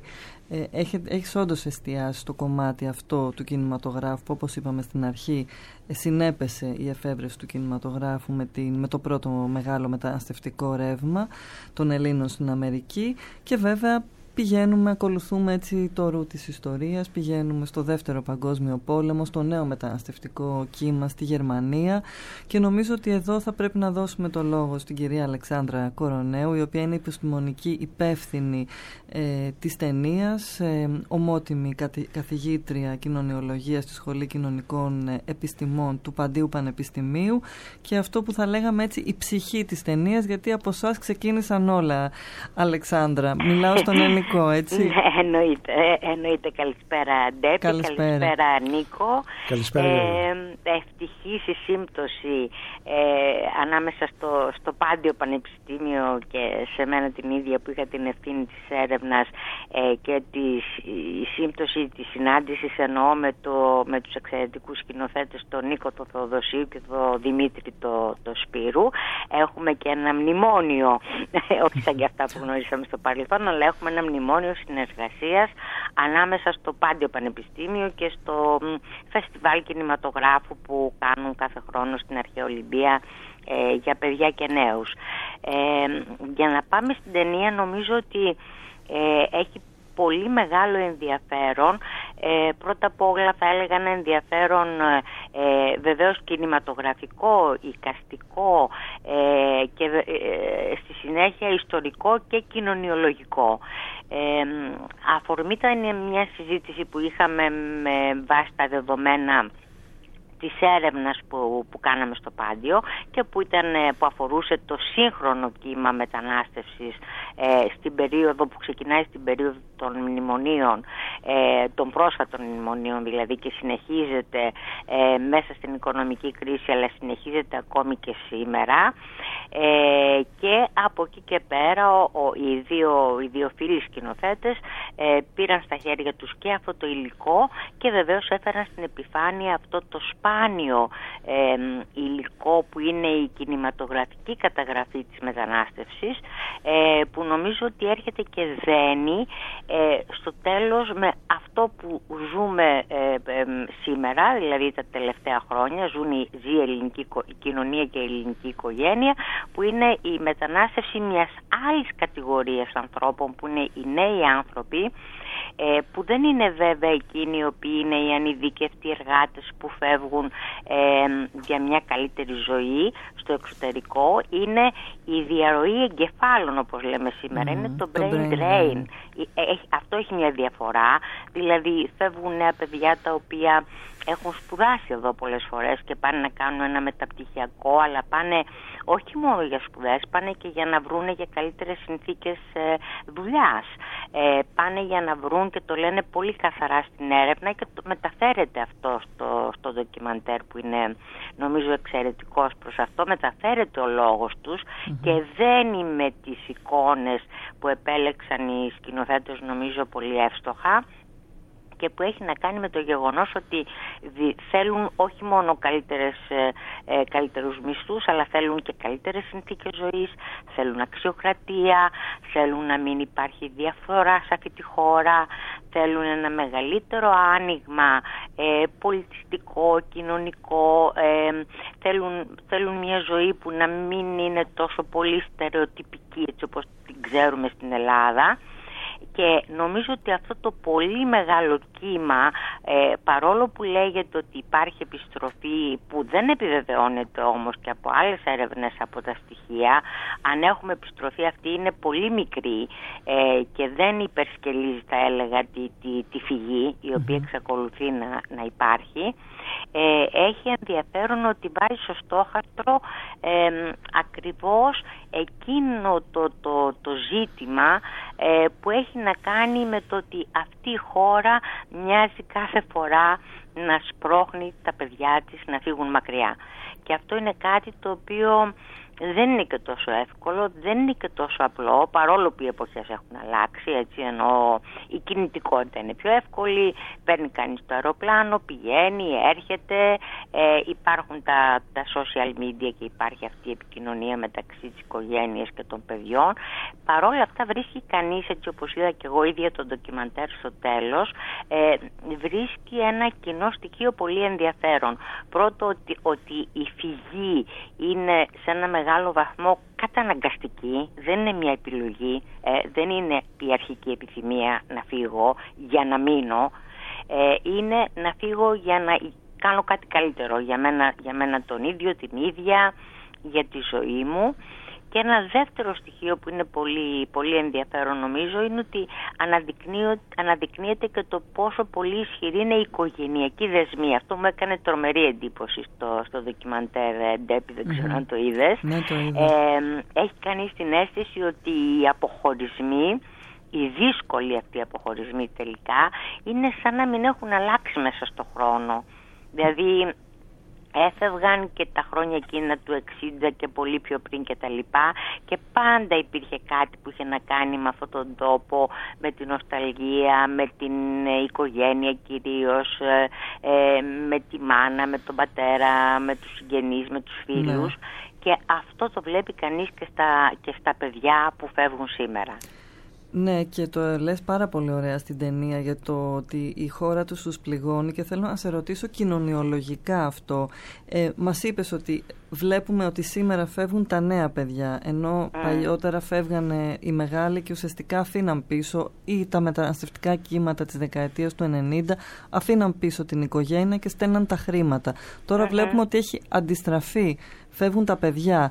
Έχεις όντως εστιάσει στο κομμάτι αυτό του κινηματογράφου που, όπως είπαμε στην αρχή, συνέπεσε η εφεύρεση του κινηματογράφου με το πρώτο μεγάλο μεταναστευτικό ρεύμα των Ελλήνων στην Αμερική, και βέβαια ακολουθούμε έτσι το ρου της ιστορίας, πηγαίνουμε στο Δεύτερο Παγκόσμιο Πόλεμο, στο νέο μεταναστευτικό κύμα στη Γερμανία, και νομίζω ότι εδώ θα πρέπει να δώσουμε το λόγο στην κυρία Αλεξάνδρα Κορονέου, η οποία είναι επιστημονική υπεύθυνη της ταινίας, ομότιμη καθηγήτρια κοινωνιολογίας στη Σχολή Κοινωνικών Επιστημών του Παντίου Πανεπιστημίου, και αυτό που θα λέγαμε έτσι η ψυχή της ταινίας, γιατί από εσάς ξεκίνησαν όλα, Αλεξάνδρα. Μιλάω στον ελληνικό, έτσι. Ναι, εννοείται. Καλησπέρα Ντέπη, καλησπέρα Νίκο. Καλησπέρα. Ευτυχής η σύμπτωση ανάμεσα στο Πάντιο Πανεπιστήμιο και σε μένα την ίδια που είχα την ευθύνη της έρευνας, και η σύμπτωση της συνάντησης εννοώ με τους εξαιρετικούς σκηνοθέτες, τον Νίκο τον Θεοδοσίου και τον Δημήτρη τον Σπύρου. Έχουμε και ένα μνημόνιο, όχι σαν και αυτά που γνωρίσαμε στο παρελθόν, αλλά έχουμε ένα μνημόνιο συνεργασίας ανάμεσα στο Πάντιο Πανεπιστήμιο και στο φεστιβάλ κινηματογράφου που κάνουν κάθε χρόνο στην Αρχαία Ολυμπία για παιδιά και νέους. Για να πάμε στην ταινία, νομίζω ότι έχει πολύ μεγάλο ενδιαφέρον. Πρώτα απ' όλα θα έλεγα ένα ενδιαφέρον βεβαίως κινηματογραφικό, εικαστικό και στη συνέχεια ιστορικό και κοινωνιολογικό. Αφορμή ήταν μια συζήτηση που είχαμε με βάση τα δεδομένα της έρευνας που κάναμε στο Πάντιο και που αφορούσε το σύγχρονο κύμα μετανάστευσης στην περίοδο που ξεκινάει στην περίοδο των μνημονίων, των πρόσφατων μνημονίων δηλαδή, και συνεχίζεται μέσα στην οικονομική κρίση, αλλά συνεχίζεται ακόμη και σήμερα, και από εκεί και πέρα οι δύο φίλοι σκηνοθέτες πήραν στα χέρια τους και αυτό το υλικό και βεβαίως έφεραν στην επιφάνεια αυτό το σπάνιο υλικό που είναι η κινηματογραφική καταγραφή της μετανάστευσης, που νομίζω ότι έρχεται και δένει στο τέλος με αυτό που ζούμε σήμερα, δηλαδή τα τελευταία χρόνια ζει η ελληνική κοινωνία και η ελληνική οικογένεια, που είναι η μετανάστευση μιας άλλης κατηγορίας ανθρώπων, που είναι οι νέοι άνθρωποι, που δεν είναι βέβαια εκείνοι οι οποίοι είναι οι ανειδίκευτοι εργάτες που φεύγουν για μια καλύτερη ζωή στο εξωτερικό. Είναι η διαρροή εγκεφάλων, όπως λέμε σήμερα, είναι το brain drain. Αυτό έχει μια διαφορά, δηλαδή φεύγουν νέα παιδιά τα οποία έχουν σπουδάσει εδώ πολλές φορές και πάνε να κάνουν ένα μεταπτυχιακό, αλλά πάνε όχι μόνο για σπουδές, πάνε και για να βρούνε για καλύτερες συνθήκες δουλειάς. Πάνε για να βρουν, και το λένε πολύ καθαρά στην έρευνα, και μεταφέρεται αυτό στο ντοκιμαντέρ που είναι νομίζω εξαιρετικός προς αυτό. Μεταφέρεται ο λόγος τους και δένει με τις εικόνες που επέλεξαν οι σκηνοθέτες νομίζω πολύ εύστοχα, και που έχει να κάνει με το γεγονός ότι θέλουν όχι μόνο καλύτερους μισθούς, αλλά θέλουν και καλύτερες συνθήκες ζωής, θέλουν αξιοκρατία, θέλουν να μην υπάρχει διαφθορά σε αυτή τη χώρα, θέλουν ένα μεγαλύτερο άνοιγμα πολιτιστικό, κοινωνικό, θέλουν μια ζωή που να μην είναι τόσο πολύ στερεοτυπική έτσι όπως την ξέρουμε στην Ελλάδα. Και νομίζω ότι αυτό το πολύ μεγάλο κύμα, παρόλο που λέγεται ότι υπάρχει επιστροφή, που δεν επιβεβαιώνεται όμως και από άλλες έρευνες από τα στοιχεία, αν έχουμε επιστροφή αυτή είναι πολύ μικρή και δεν υπερσκελίζει, θα έλεγα, τη φυγή, η οποία εξακολουθεί να υπάρχει. Έχει ενδιαφέρον ότι βάζει στο στόχαστρο ακριβώς εκείνο το ζήτημα που έχει να κάνει με το ότι αυτή η χώρα μοιάζει κάθε φορά να σπρώχνει τα παιδιά της να φύγουν μακριά. Και αυτό είναι κάτι το οποίο δεν είναι και τόσο εύκολο, δεν είναι και τόσο απλό, παρόλο που οι εποχές έχουν αλλάξει, έτσι, ενώ η κινητικότητα είναι πιο εύκολη, παίρνει κανείς το αεροπλάνο, πηγαίνει, έρχεται, υπάρχουν τα social media και υπάρχει αυτή η επικοινωνία μεταξύ της οικογένειας και των παιδιών. Παρόλα αυτά βρίσκει κανείς, έτσι όπως είδα και εγώ ίδια το ντοκιμαντέρ στο τέλος, βρίσκει ένα κοινό στοιχείο πολύ ενδιαφέρον. Πρώτο, ότι η φυγή είναι σε ένα μεγάλο βαθμό καταναγκαστική, δεν είναι μια επιλογή, δεν είναι η αρχική επιθυμία να φύγω για να μείνω, είναι να φύγω για να κάνω κάτι καλύτερο για μένα τον ίδιο, την ίδια, για τη ζωή μου. Και ένα δεύτερο στοιχείο που είναι πολύ, πολύ ενδιαφέρον νομίζω είναι ότι αναδεικνύεται και το πόσο πολύ ισχυρή είναι η οικογενειακή δεσμή. Αυτό μου έκανε τρομερή εντύπωση στο ντοκιμαντέρ Ντέπι, δεν ξέρω αν το είδες. Ναι, το είδα. Έχει κανείς την αίσθηση ότι οι αποχωρισμοί, οι δύσκολοι αυτοί οι αποχωρισμοί τελικά, είναι σαν να μην έχουν αλλάξει μέσα στο χρόνο. Δηλαδή έφευγαν και τα χρόνια εκείνα του 60 και πολύ πιο πριν και τα λοιπά, και πάντα υπήρχε κάτι που είχε να κάνει με αυτόν τον τόπο, με την νοσταλγία, με την οικογένεια κυρίως, με τη μάνα, με τον πατέρα, με τους συγγενείς, με τους φίλους. Και αυτό το βλέπει κανείς και στα παιδιά που φεύγουν σήμερα. Ναι, και το λες πάρα πολύ ωραία στην ταινία για το ότι η χώρα τους πληγώνει, και θέλω να σε ρωτήσω κοινωνιολογικά αυτό. Μας είπες ότι βλέπουμε ότι σήμερα φεύγουν τα νέα παιδιά, ενώ παλιότερα φεύγανε οι μεγάλοι και ουσιαστικά αφήναν πίσω, ή τα μεταναστευτικά κύματα της δεκαετίας του 90 αφήναν πίσω την οικογένεια και στέλναν τα χρήματα. Τώρα βλέπουμε ότι έχει αντιστραφεί, φεύγουν τα παιδιά.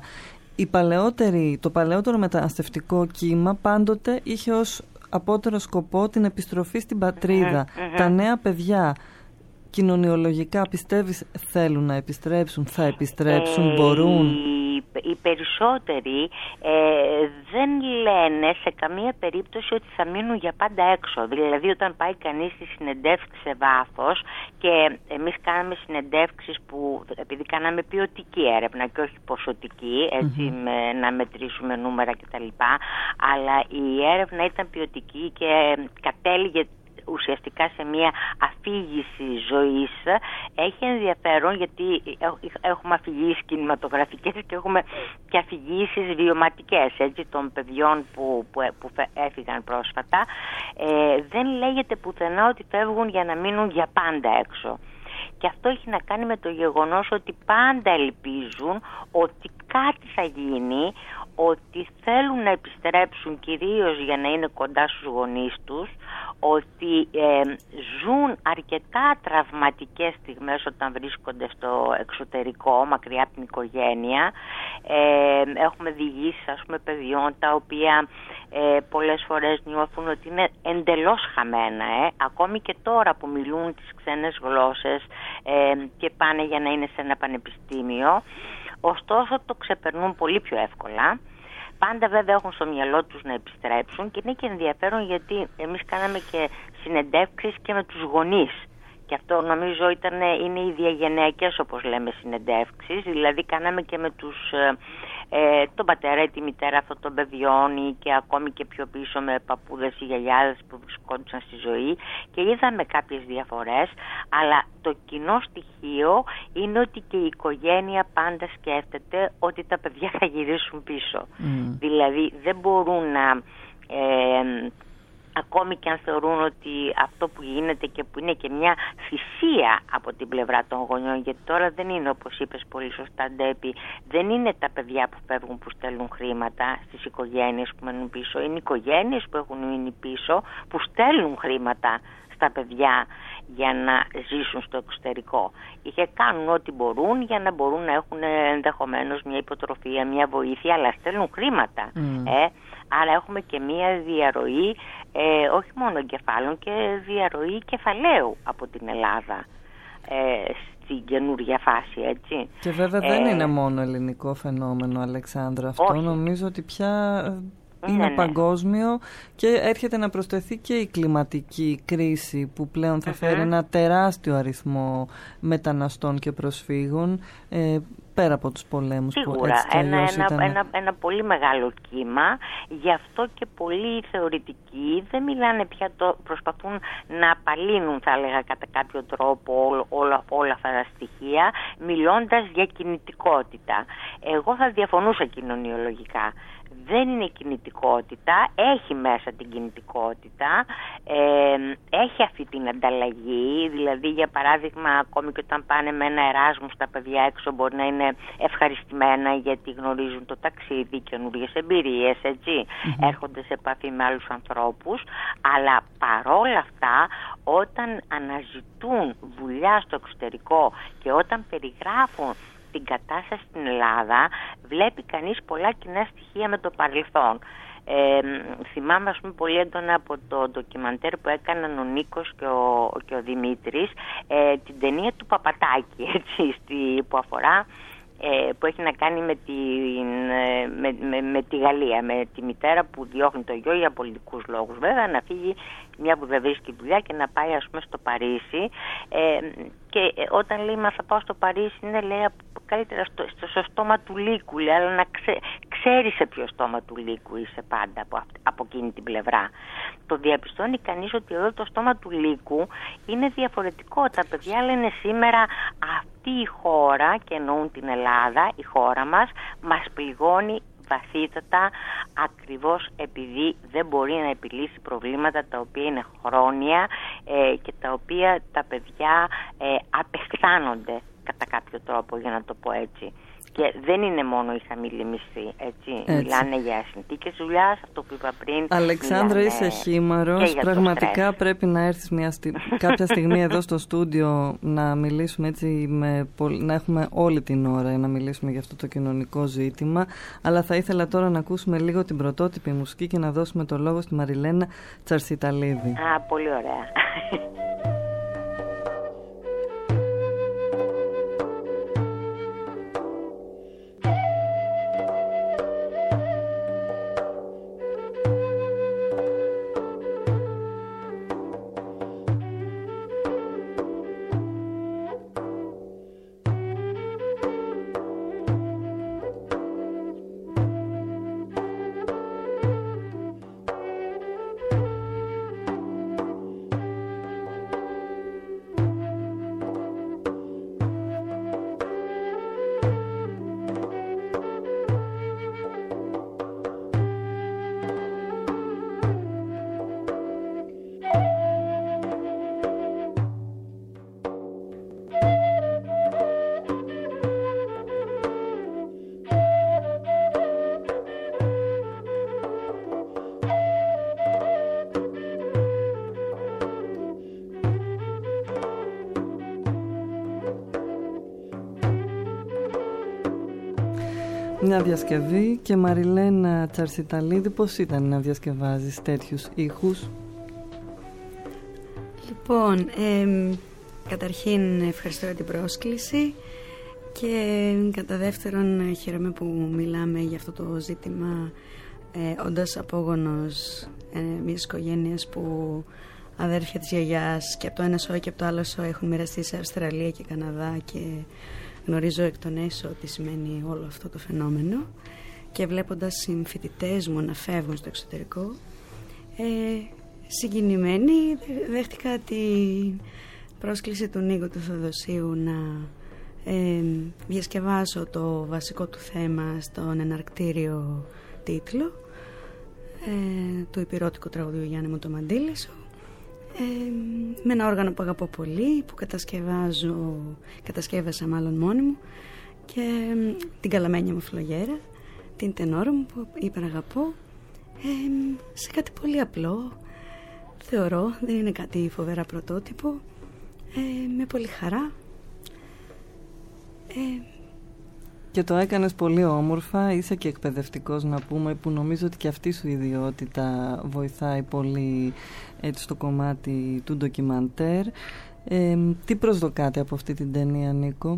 Το παλαιότερο μεταναστευτικό κύμα πάντοτε είχε ως απότερο σκοπό την επιστροφή στην πατρίδα. Τα νέα παιδιά κοινωνιολογικά πιστεύεις θέλουν να επιστρέψουν, θα επιστρέψουν, μπορούν? Οι περισσότεροι δεν λένε σε καμία περίπτωση ότι θα μείνουν για πάντα έξω. Δηλαδή όταν πάει κανείς στη συνεντεύξη σε βάθος, και εμείς κάναμε συνεντεύξεις που, επειδή κάναμε ποιοτική έρευνα και όχι ποσοτική, έτσι, να μετρήσουμε νούμερα κτλ, αλλά η έρευνα ήταν ποιοτική και κατέληγε ουσιαστικά σε μια αφήγηση ζωής. Έχει ενδιαφέρον γιατί έχουμε αφηγήσεις κινηματογραφικές και έχουμε και αφηγήσεις βιωματικές, έτσι, των παιδιών που έφυγαν πρόσφατα. Δεν λέγεται πουθενά ότι φεύγουν για να μείνουν για πάντα έξω. Και αυτό έχει να κάνει με το γεγονός ότι πάντα ελπίζουν ότι κάτι θα γίνει, ότι θέλουν να επιστρέψουν κυρίως για να είναι κοντά στους γονείς τους, ότι ζουν αρκετά τραυματικές στιγμές όταν βρίσκονται στο εξωτερικό, μακριά από την οικογένεια. Έχουμε διηγήσεις, ας πούμε, παιδιών τα οποία πολλές φορές νιώθουν ότι είναι εντελώς χαμένα, ακόμη και τώρα που μιλούν τις ξένες γλώσσες και πάνε για να είναι σε ένα πανεπιστήμιο. Ωστόσο το ξεπερνούν πολύ πιο εύκολα. Πάντα βέβαια έχουν στο μυαλό τους να επιστρέψουν, και είναι και ενδιαφέρον γιατί εμείς κάναμε και συνεντεύξεις και με τους γονείς. Και αυτό νομίζω είναι οι διαγενειακές, όπως λέμε, συνεντεύξεις. Δηλαδή κάναμε και με τον πατέρα ή τη μητέρα αυτών των παιδιών, ή και ακόμη και πιο πίσω με παππούδες ή γιαγιάδες που βρισκόντουσαν στη ζωή, και είδαμε κάποιες διαφορές, αλλά το κοινό στοιχείο είναι ότι και η οικογένεια πάντα σκέφτεται ότι τα παιδιά θα γυρίσουν πίσω. Δηλαδή δεν μπορούν να... ακόμη και αν θεωρούν ότι αυτό που γίνεται και που είναι και μια θυσία από την πλευρά των γονιών, γιατί τώρα δεν είναι, όπως είπες πολύ σωστά, Ντέπη, δεν είναι τα παιδιά που φεύγουν που στέλνουν χρήματα στις οικογένειες που μένουν πίσω, είναι οι οικογένειες που έχουν μείνει πίσω που στέλνουν χρήματα στα παιδιά για να ζήσουν στο εξωτερικό. Και κάνουν ό,τι μπορούν για να μπορούν να έχουν ενδεχομένως μια υποτροφία, μια βοήθεια, αλλά στέλνουν χρήματα. Άρα έχουμε και μια διαρροή όχι μόνο εγκεφάλων, και διαρροή κεφαλαίου από την Ελλάδα στην καινούργια φάση, έτσι. Και βέβαια δεν είναι μόνο ελληνικό φαινόμενο, Αλεξάνδρα, αυτό. Όχι. Νομίζω ότι πια είναι παγκόσμιο, και έρχεται να προσθεθεί και η κλιματική κρίση που πλέον θα φέρει ένα τεράστιο αριθμό μεταναστών και προσφύγων, πέρα από τους πολέμους. Σίγουρα, που έτσι κι αλλιώς ένα πολύ μεγάλο κύμα. Γι' αυτό και πολλοί θεωρητικοί δεν μιλάνε πια, προσπαθούν να απαλύνουν, θα έλεγα, κατά κάποιο τρόπο όλα αυτά τα στοιχεία, μιλώντας για κινητικότητα. Εγώ θα διαφωνούσα κοινωνιολογικά. Δεν είναι κινητικότητα, έχει μέσα την κινητικότητα, έχει αυτή την ανταλλαγή. Δηλαδή, για παράδειγμα, ακόμη και όταν πάνε με ένα Εράσμους τα παιδιά έξω, μπορεί να είναι ευχαριστημένα γιατί γνωρίζουν το ταξίδι, καινούργιες εμπειρίες, έτσι, έρχονται σε επαφή με άλλους ανθρώπους. Αλλά παρόλα αυτά, όταν αναζητούν δουλειά στο εξωτερικό και όταν περιγράφουν την κατάσταση στην Ελλάδα, βλέπει κανείς πολλά κοινά στοιχεία με το παρελθόν. Θυμάμαι, ας πούμε, πολύ έντονα από το ντοκιμαντέρ που έκαναν ο Νίκος και ο Δημήτρης, την ταινία του Παπατάκη, έτσι, που αφορά, που έχει να κάνει με τη Γαλλία, με τη μητέρα που διώχνει το γιο για πολιτικούς λόγους. Βέβαια, να φύγει μια που δεν βρίσκει δουλειά και να πάει, ας πούμε, στο Παρίσι. Και όταν λέει, μα θα πάω στο Παρίσι, είναι, λέει, καλύτερα στο στόμα του λύκου, λέει, αλλά να ξέρεις σε ποιο στόμα του λύκου είσαι πάντα από εκείνη την πλευρά. Το διαπιστώνει κανείς ότι εδώ το στόμα του λύκου είναι διαφορετικό. Τα παιδιά λένε σήμερα, αυτή η χώρα, και εννοούν την Ελλάδα, η χώρα μας πληγώνει βαθύτατα, ακριβώς επειδή δεν μπορεί να επιλύσει προβλήματα τα οποία είναι χρόνια και τα οποία τα παιδιά απεχθάνονται κατά κάποιο τρόπο, για να το πω έτσι. Και δεν είναι μόνο η χαμηλή μισθή, έτσι. Μιλάνε για συνθήκες δουλειάς, αυτό που είπα πριν. Αλεξάνδρα, είσαι χήμαρος. Πραγματικά πρέπει να έρθεις κάποια στιγμή εδώ στο στούντιο να μιλήσουμε έτσι, να έχουμε όλη την ώρα να μιλήσουμε για αυτό το κοινωνικό ζήτημα. Αλλά θα ήθελα τώρα να ακούσουμε λίγο την πρωτότυπη μουσική και να δώσουμε το λόγο στη Μαριλένα Τσαρσιταλίδη. Πολύ ωραία. Μια διασκευή. Και Μαριλένα Τσαρσιταλίδη, πώς ήταν να διασκευάζεις τέτοιους ήχους? Λοιπόν, καταρχήν ευχαριστώ για την πρόσκληση και κατά δεύτερον χαίρομαι που μιλάμε για αυτό το ζήτημα, όντας απόγονος μιας οικογένειας που αδέρφια της γιαγιάς και από το ένα σώο και από το άλλο σώο έχουν μοιραστεί σε Αυστραλία και Καναδά και γνωρίζω εκ των έσω τι σημαίνει όλο αυτό το φαινόμενο, και βλέποντας συμφοιτητές μου να φεύγουν στο εξωτερικό, συγκινημένη δέχτηκα την πρόσκληση του Νίκου του Θεοδοσίου να διασκευάσω το βασικό του θέμα στον εναρκτήριο τίτλο του υπηρώτικου τραγουδιού Γιάννη μου το Μαντήλισσο, με ένα όργανο που αγαπώ πολύ, που κατασκεύασα μάλλον μόνη μου, και την καλαμένια μου φλογέρα, την τενόρο μου που υπεραγαπώ, σε κάτι πολύ απλό, θεωρώ, δεν είναι κάτι φοβερά πρωτότυπο, με πολύ χαρά. Και το έκανες πολύ όμορφα, είσαι και εκπαιδευτικός να πούμε, που νομίζω ότι και αυτή σου ιδιότητα βοηθάει πολύ έτσι στο κομμάτι του ντοκιμαντέρ. Τι προσδοκάτε από αυτή την ταινία, Νίκο?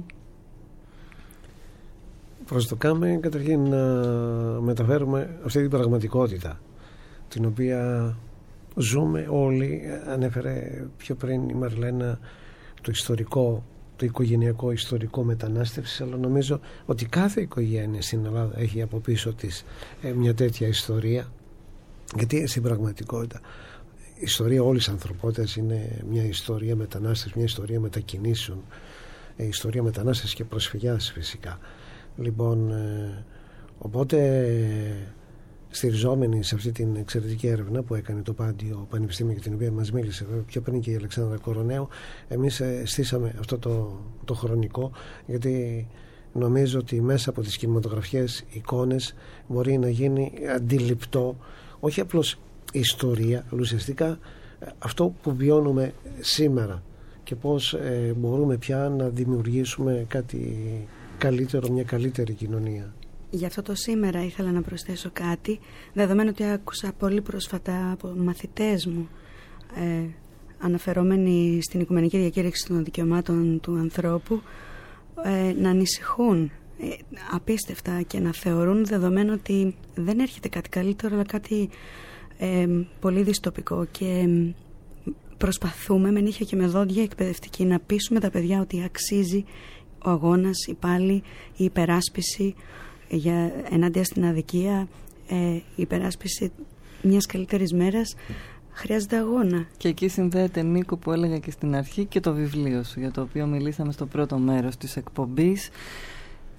Προσδοκάμε καταρχήν να μεταφέρουμε αυτή την πραγματικότητα την οποία ζούμε όλοι. Ανέφερε πιο πριν η Μαριλένα το ιστορικό, το οικογενειακό ιστορικό μετανάστευση, αλλά νομίζω ότι κάθε οικογένεια στην Ελλάδα έχει από πίσω της μια τέτοια ιστορία, γιατί στην πραγματικότητα η ιστορία όλης της ανθρωπότητας είναι μια ιστορία μετανάστευσης, μια ιστορία μετακινήσεων, ιστορία μετανάστευσης και προσφυγιάς φυσικά. Λοιπόν, οπότε στηριζόμενοι σε αυτή την εξαιρετική έρευνα που έκανε το Πάντιο Πανεπιστήμιο και την οποία μας μίλησε πιο πριν και η Αλεξάνδρα Κορονέου, εμείς στήσαμε αυτό το χρονικό, γιατί νομίζω ότι μέσα από τις κινηματογραφικές εικόνες μπορεί να γίνει αντιληπτό όχι απλώς ιστορία, αλλά ουσιαστικά αυτό που βιώνουμε σήμερα και πώς μπορούμε πια να δημιουργήσουμε κάτι καλύτερο, μια καλύτερη κοινωνία. Για αυτό το σήμερα ήθελα να προσθέσω κάτι, δεδομένου ότι άκουσα πολύ πρόσφατα από μαθητές μου αναφερόμενοι στην Οικουμενική Διακήρυξη των Δικαιωμάτων του Ανθρώπου να ανησυχούν απίστευτα και να θεωρούν, δεδομένου ότι δεν έρχεται κάτι καλύτερο αλλά κάτι πολύ δυστοπικό, και προσπαθούμε με νύχια και με δόντια εκπαιδευτικοί να πείσουμε τα παιδιά ότι αξίζει ο αγώνας, η πάλη, η υπεράσπιση ενάντια στην αδικία, η υπεράσπιση μιας καλύτερης μέρας χρειάζεται αγώνα. Και εκεί συνδέεται, Νίκο, που έλεγα και στην αρχή, και το βιβλίο σου, για το οποίο μιλήσαμε στο πρώτο μέρος της εκπομπής.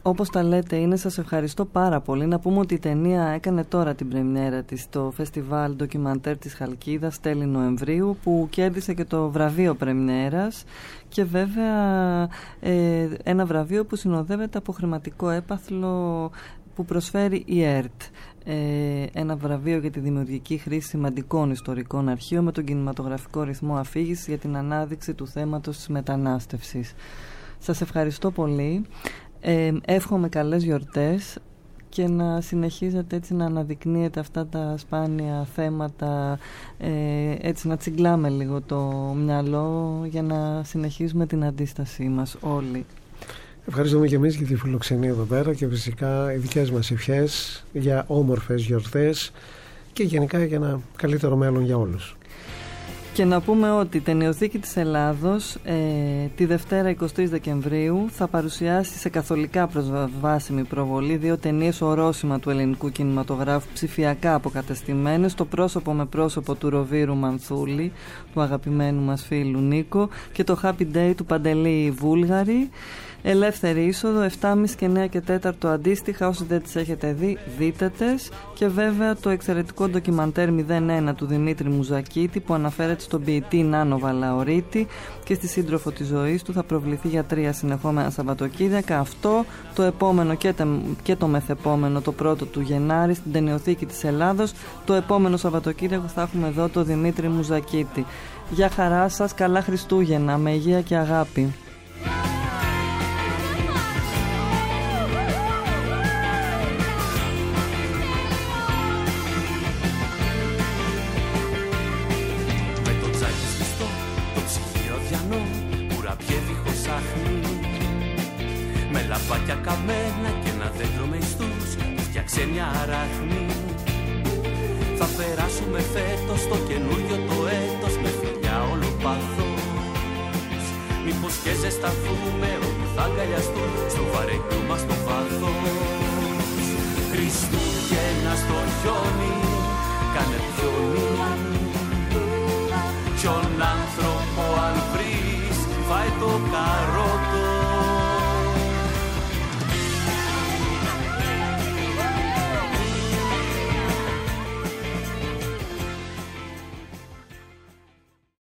όπως τα λέτε είναι, σας ευχαριστώ πάρα πολύ. Να πούμε ότι η ταινία έκανε τώρα την πρεμιέρα της στο φεστιβάλ ντοκιμαντέρ της Χαλκίδας τέλη Νοεμβρίου, που κέρδισε και το βραβείο πρεμιέρας, και βέβαια ένα βραβείο που συνοδεύεται από χρηματικό έπαθλο που προσφέρει η ΕΡΤ. Ένα βραβείο για τη δημιουργική χρήση σημαντικών ιστορικών αρχείων με τον κινηματογραφικό ρυθμό αφήγησης για την ανάδειξη του θέματος της μετανάστευσης. Σας ευχαριστώ πολύ. Εύχομαι καλές γιορτές και να συνεχίζετε έτσι να αναδεικνύετε αυτά τα σπάνια θέματα, έτσι να τσιγκλάμε λίγο το μυαλό για να συνεχίζουμε την αντίστασή μας όλοι. Ευχαριστούμε και εμείς για τη φιλοξενία εδώ πέρα και φυσικά οι δικές μας ευχές για όμορφες γιορτές και γενικά για ένα καλύτερο μέλλον για όλους. Και να πούμε ότι η Ταινιοθήκη της Ελλάδος τη Δευτέρα 23 Δεκεμβρίου θα παρουσιάσει σε καθολικά προσβάσιμη προβολή 2 ταινίες ορόσημα του ελληνικού κινηματογράφου, ψηφιακά αποκατεστημένες, το πρόσωπο με πρόσωπο του Ροβίρου Μανθούλη, του αγαπημένου μας φίλου Νίκο, και το Happy Day του Παντελή Βούλγαρη. Ελεύθερη είσοδο, 7.30 και 9 και 4 αντίστοιχα. Όσοι δεν τις έχετε δει, δείτε τες. Και βέβαια το εξαιρετικό ντοκιμαντέρ 01 του Δημήτρη Μουζακίτη, που αναφέρεται στον ποιητή Νάνο Βαλαωρίτη και στη σύντροφο της ζωής του, θα προβληθεί για 3 συνεχόμενα Σαββατοκύριακα. Αυτό, το επόμενο και το μεθεπόμενο, το πρώτο του Γενάρη, στην Ταινιοθήκη της Ελλάδος. Το επόμενο Σαββατοκύριακο θα έχουμε εδώ το Δημήτρη Μουζακίτη. Γεια χαρά σας, καλά Χριστούγεννα, με υγεία και αγάπη. Λαμπάκια καμένα και ένα δέντρο με ιστούς, φτιάξε μια αράχνη. Θα περάσουμε φέτος το καινούριο το έτος με φιλιά όλο πάθος. Μήπως και ζεσταθούμε όπου θα αγκαλιαστούμε στο βαρέκιο μας το βάθος. Χριστούγεννα στο χιόνι, κάνε πιόνι. Ποιον άνθρωπο αν βρεις, φάει το καρό.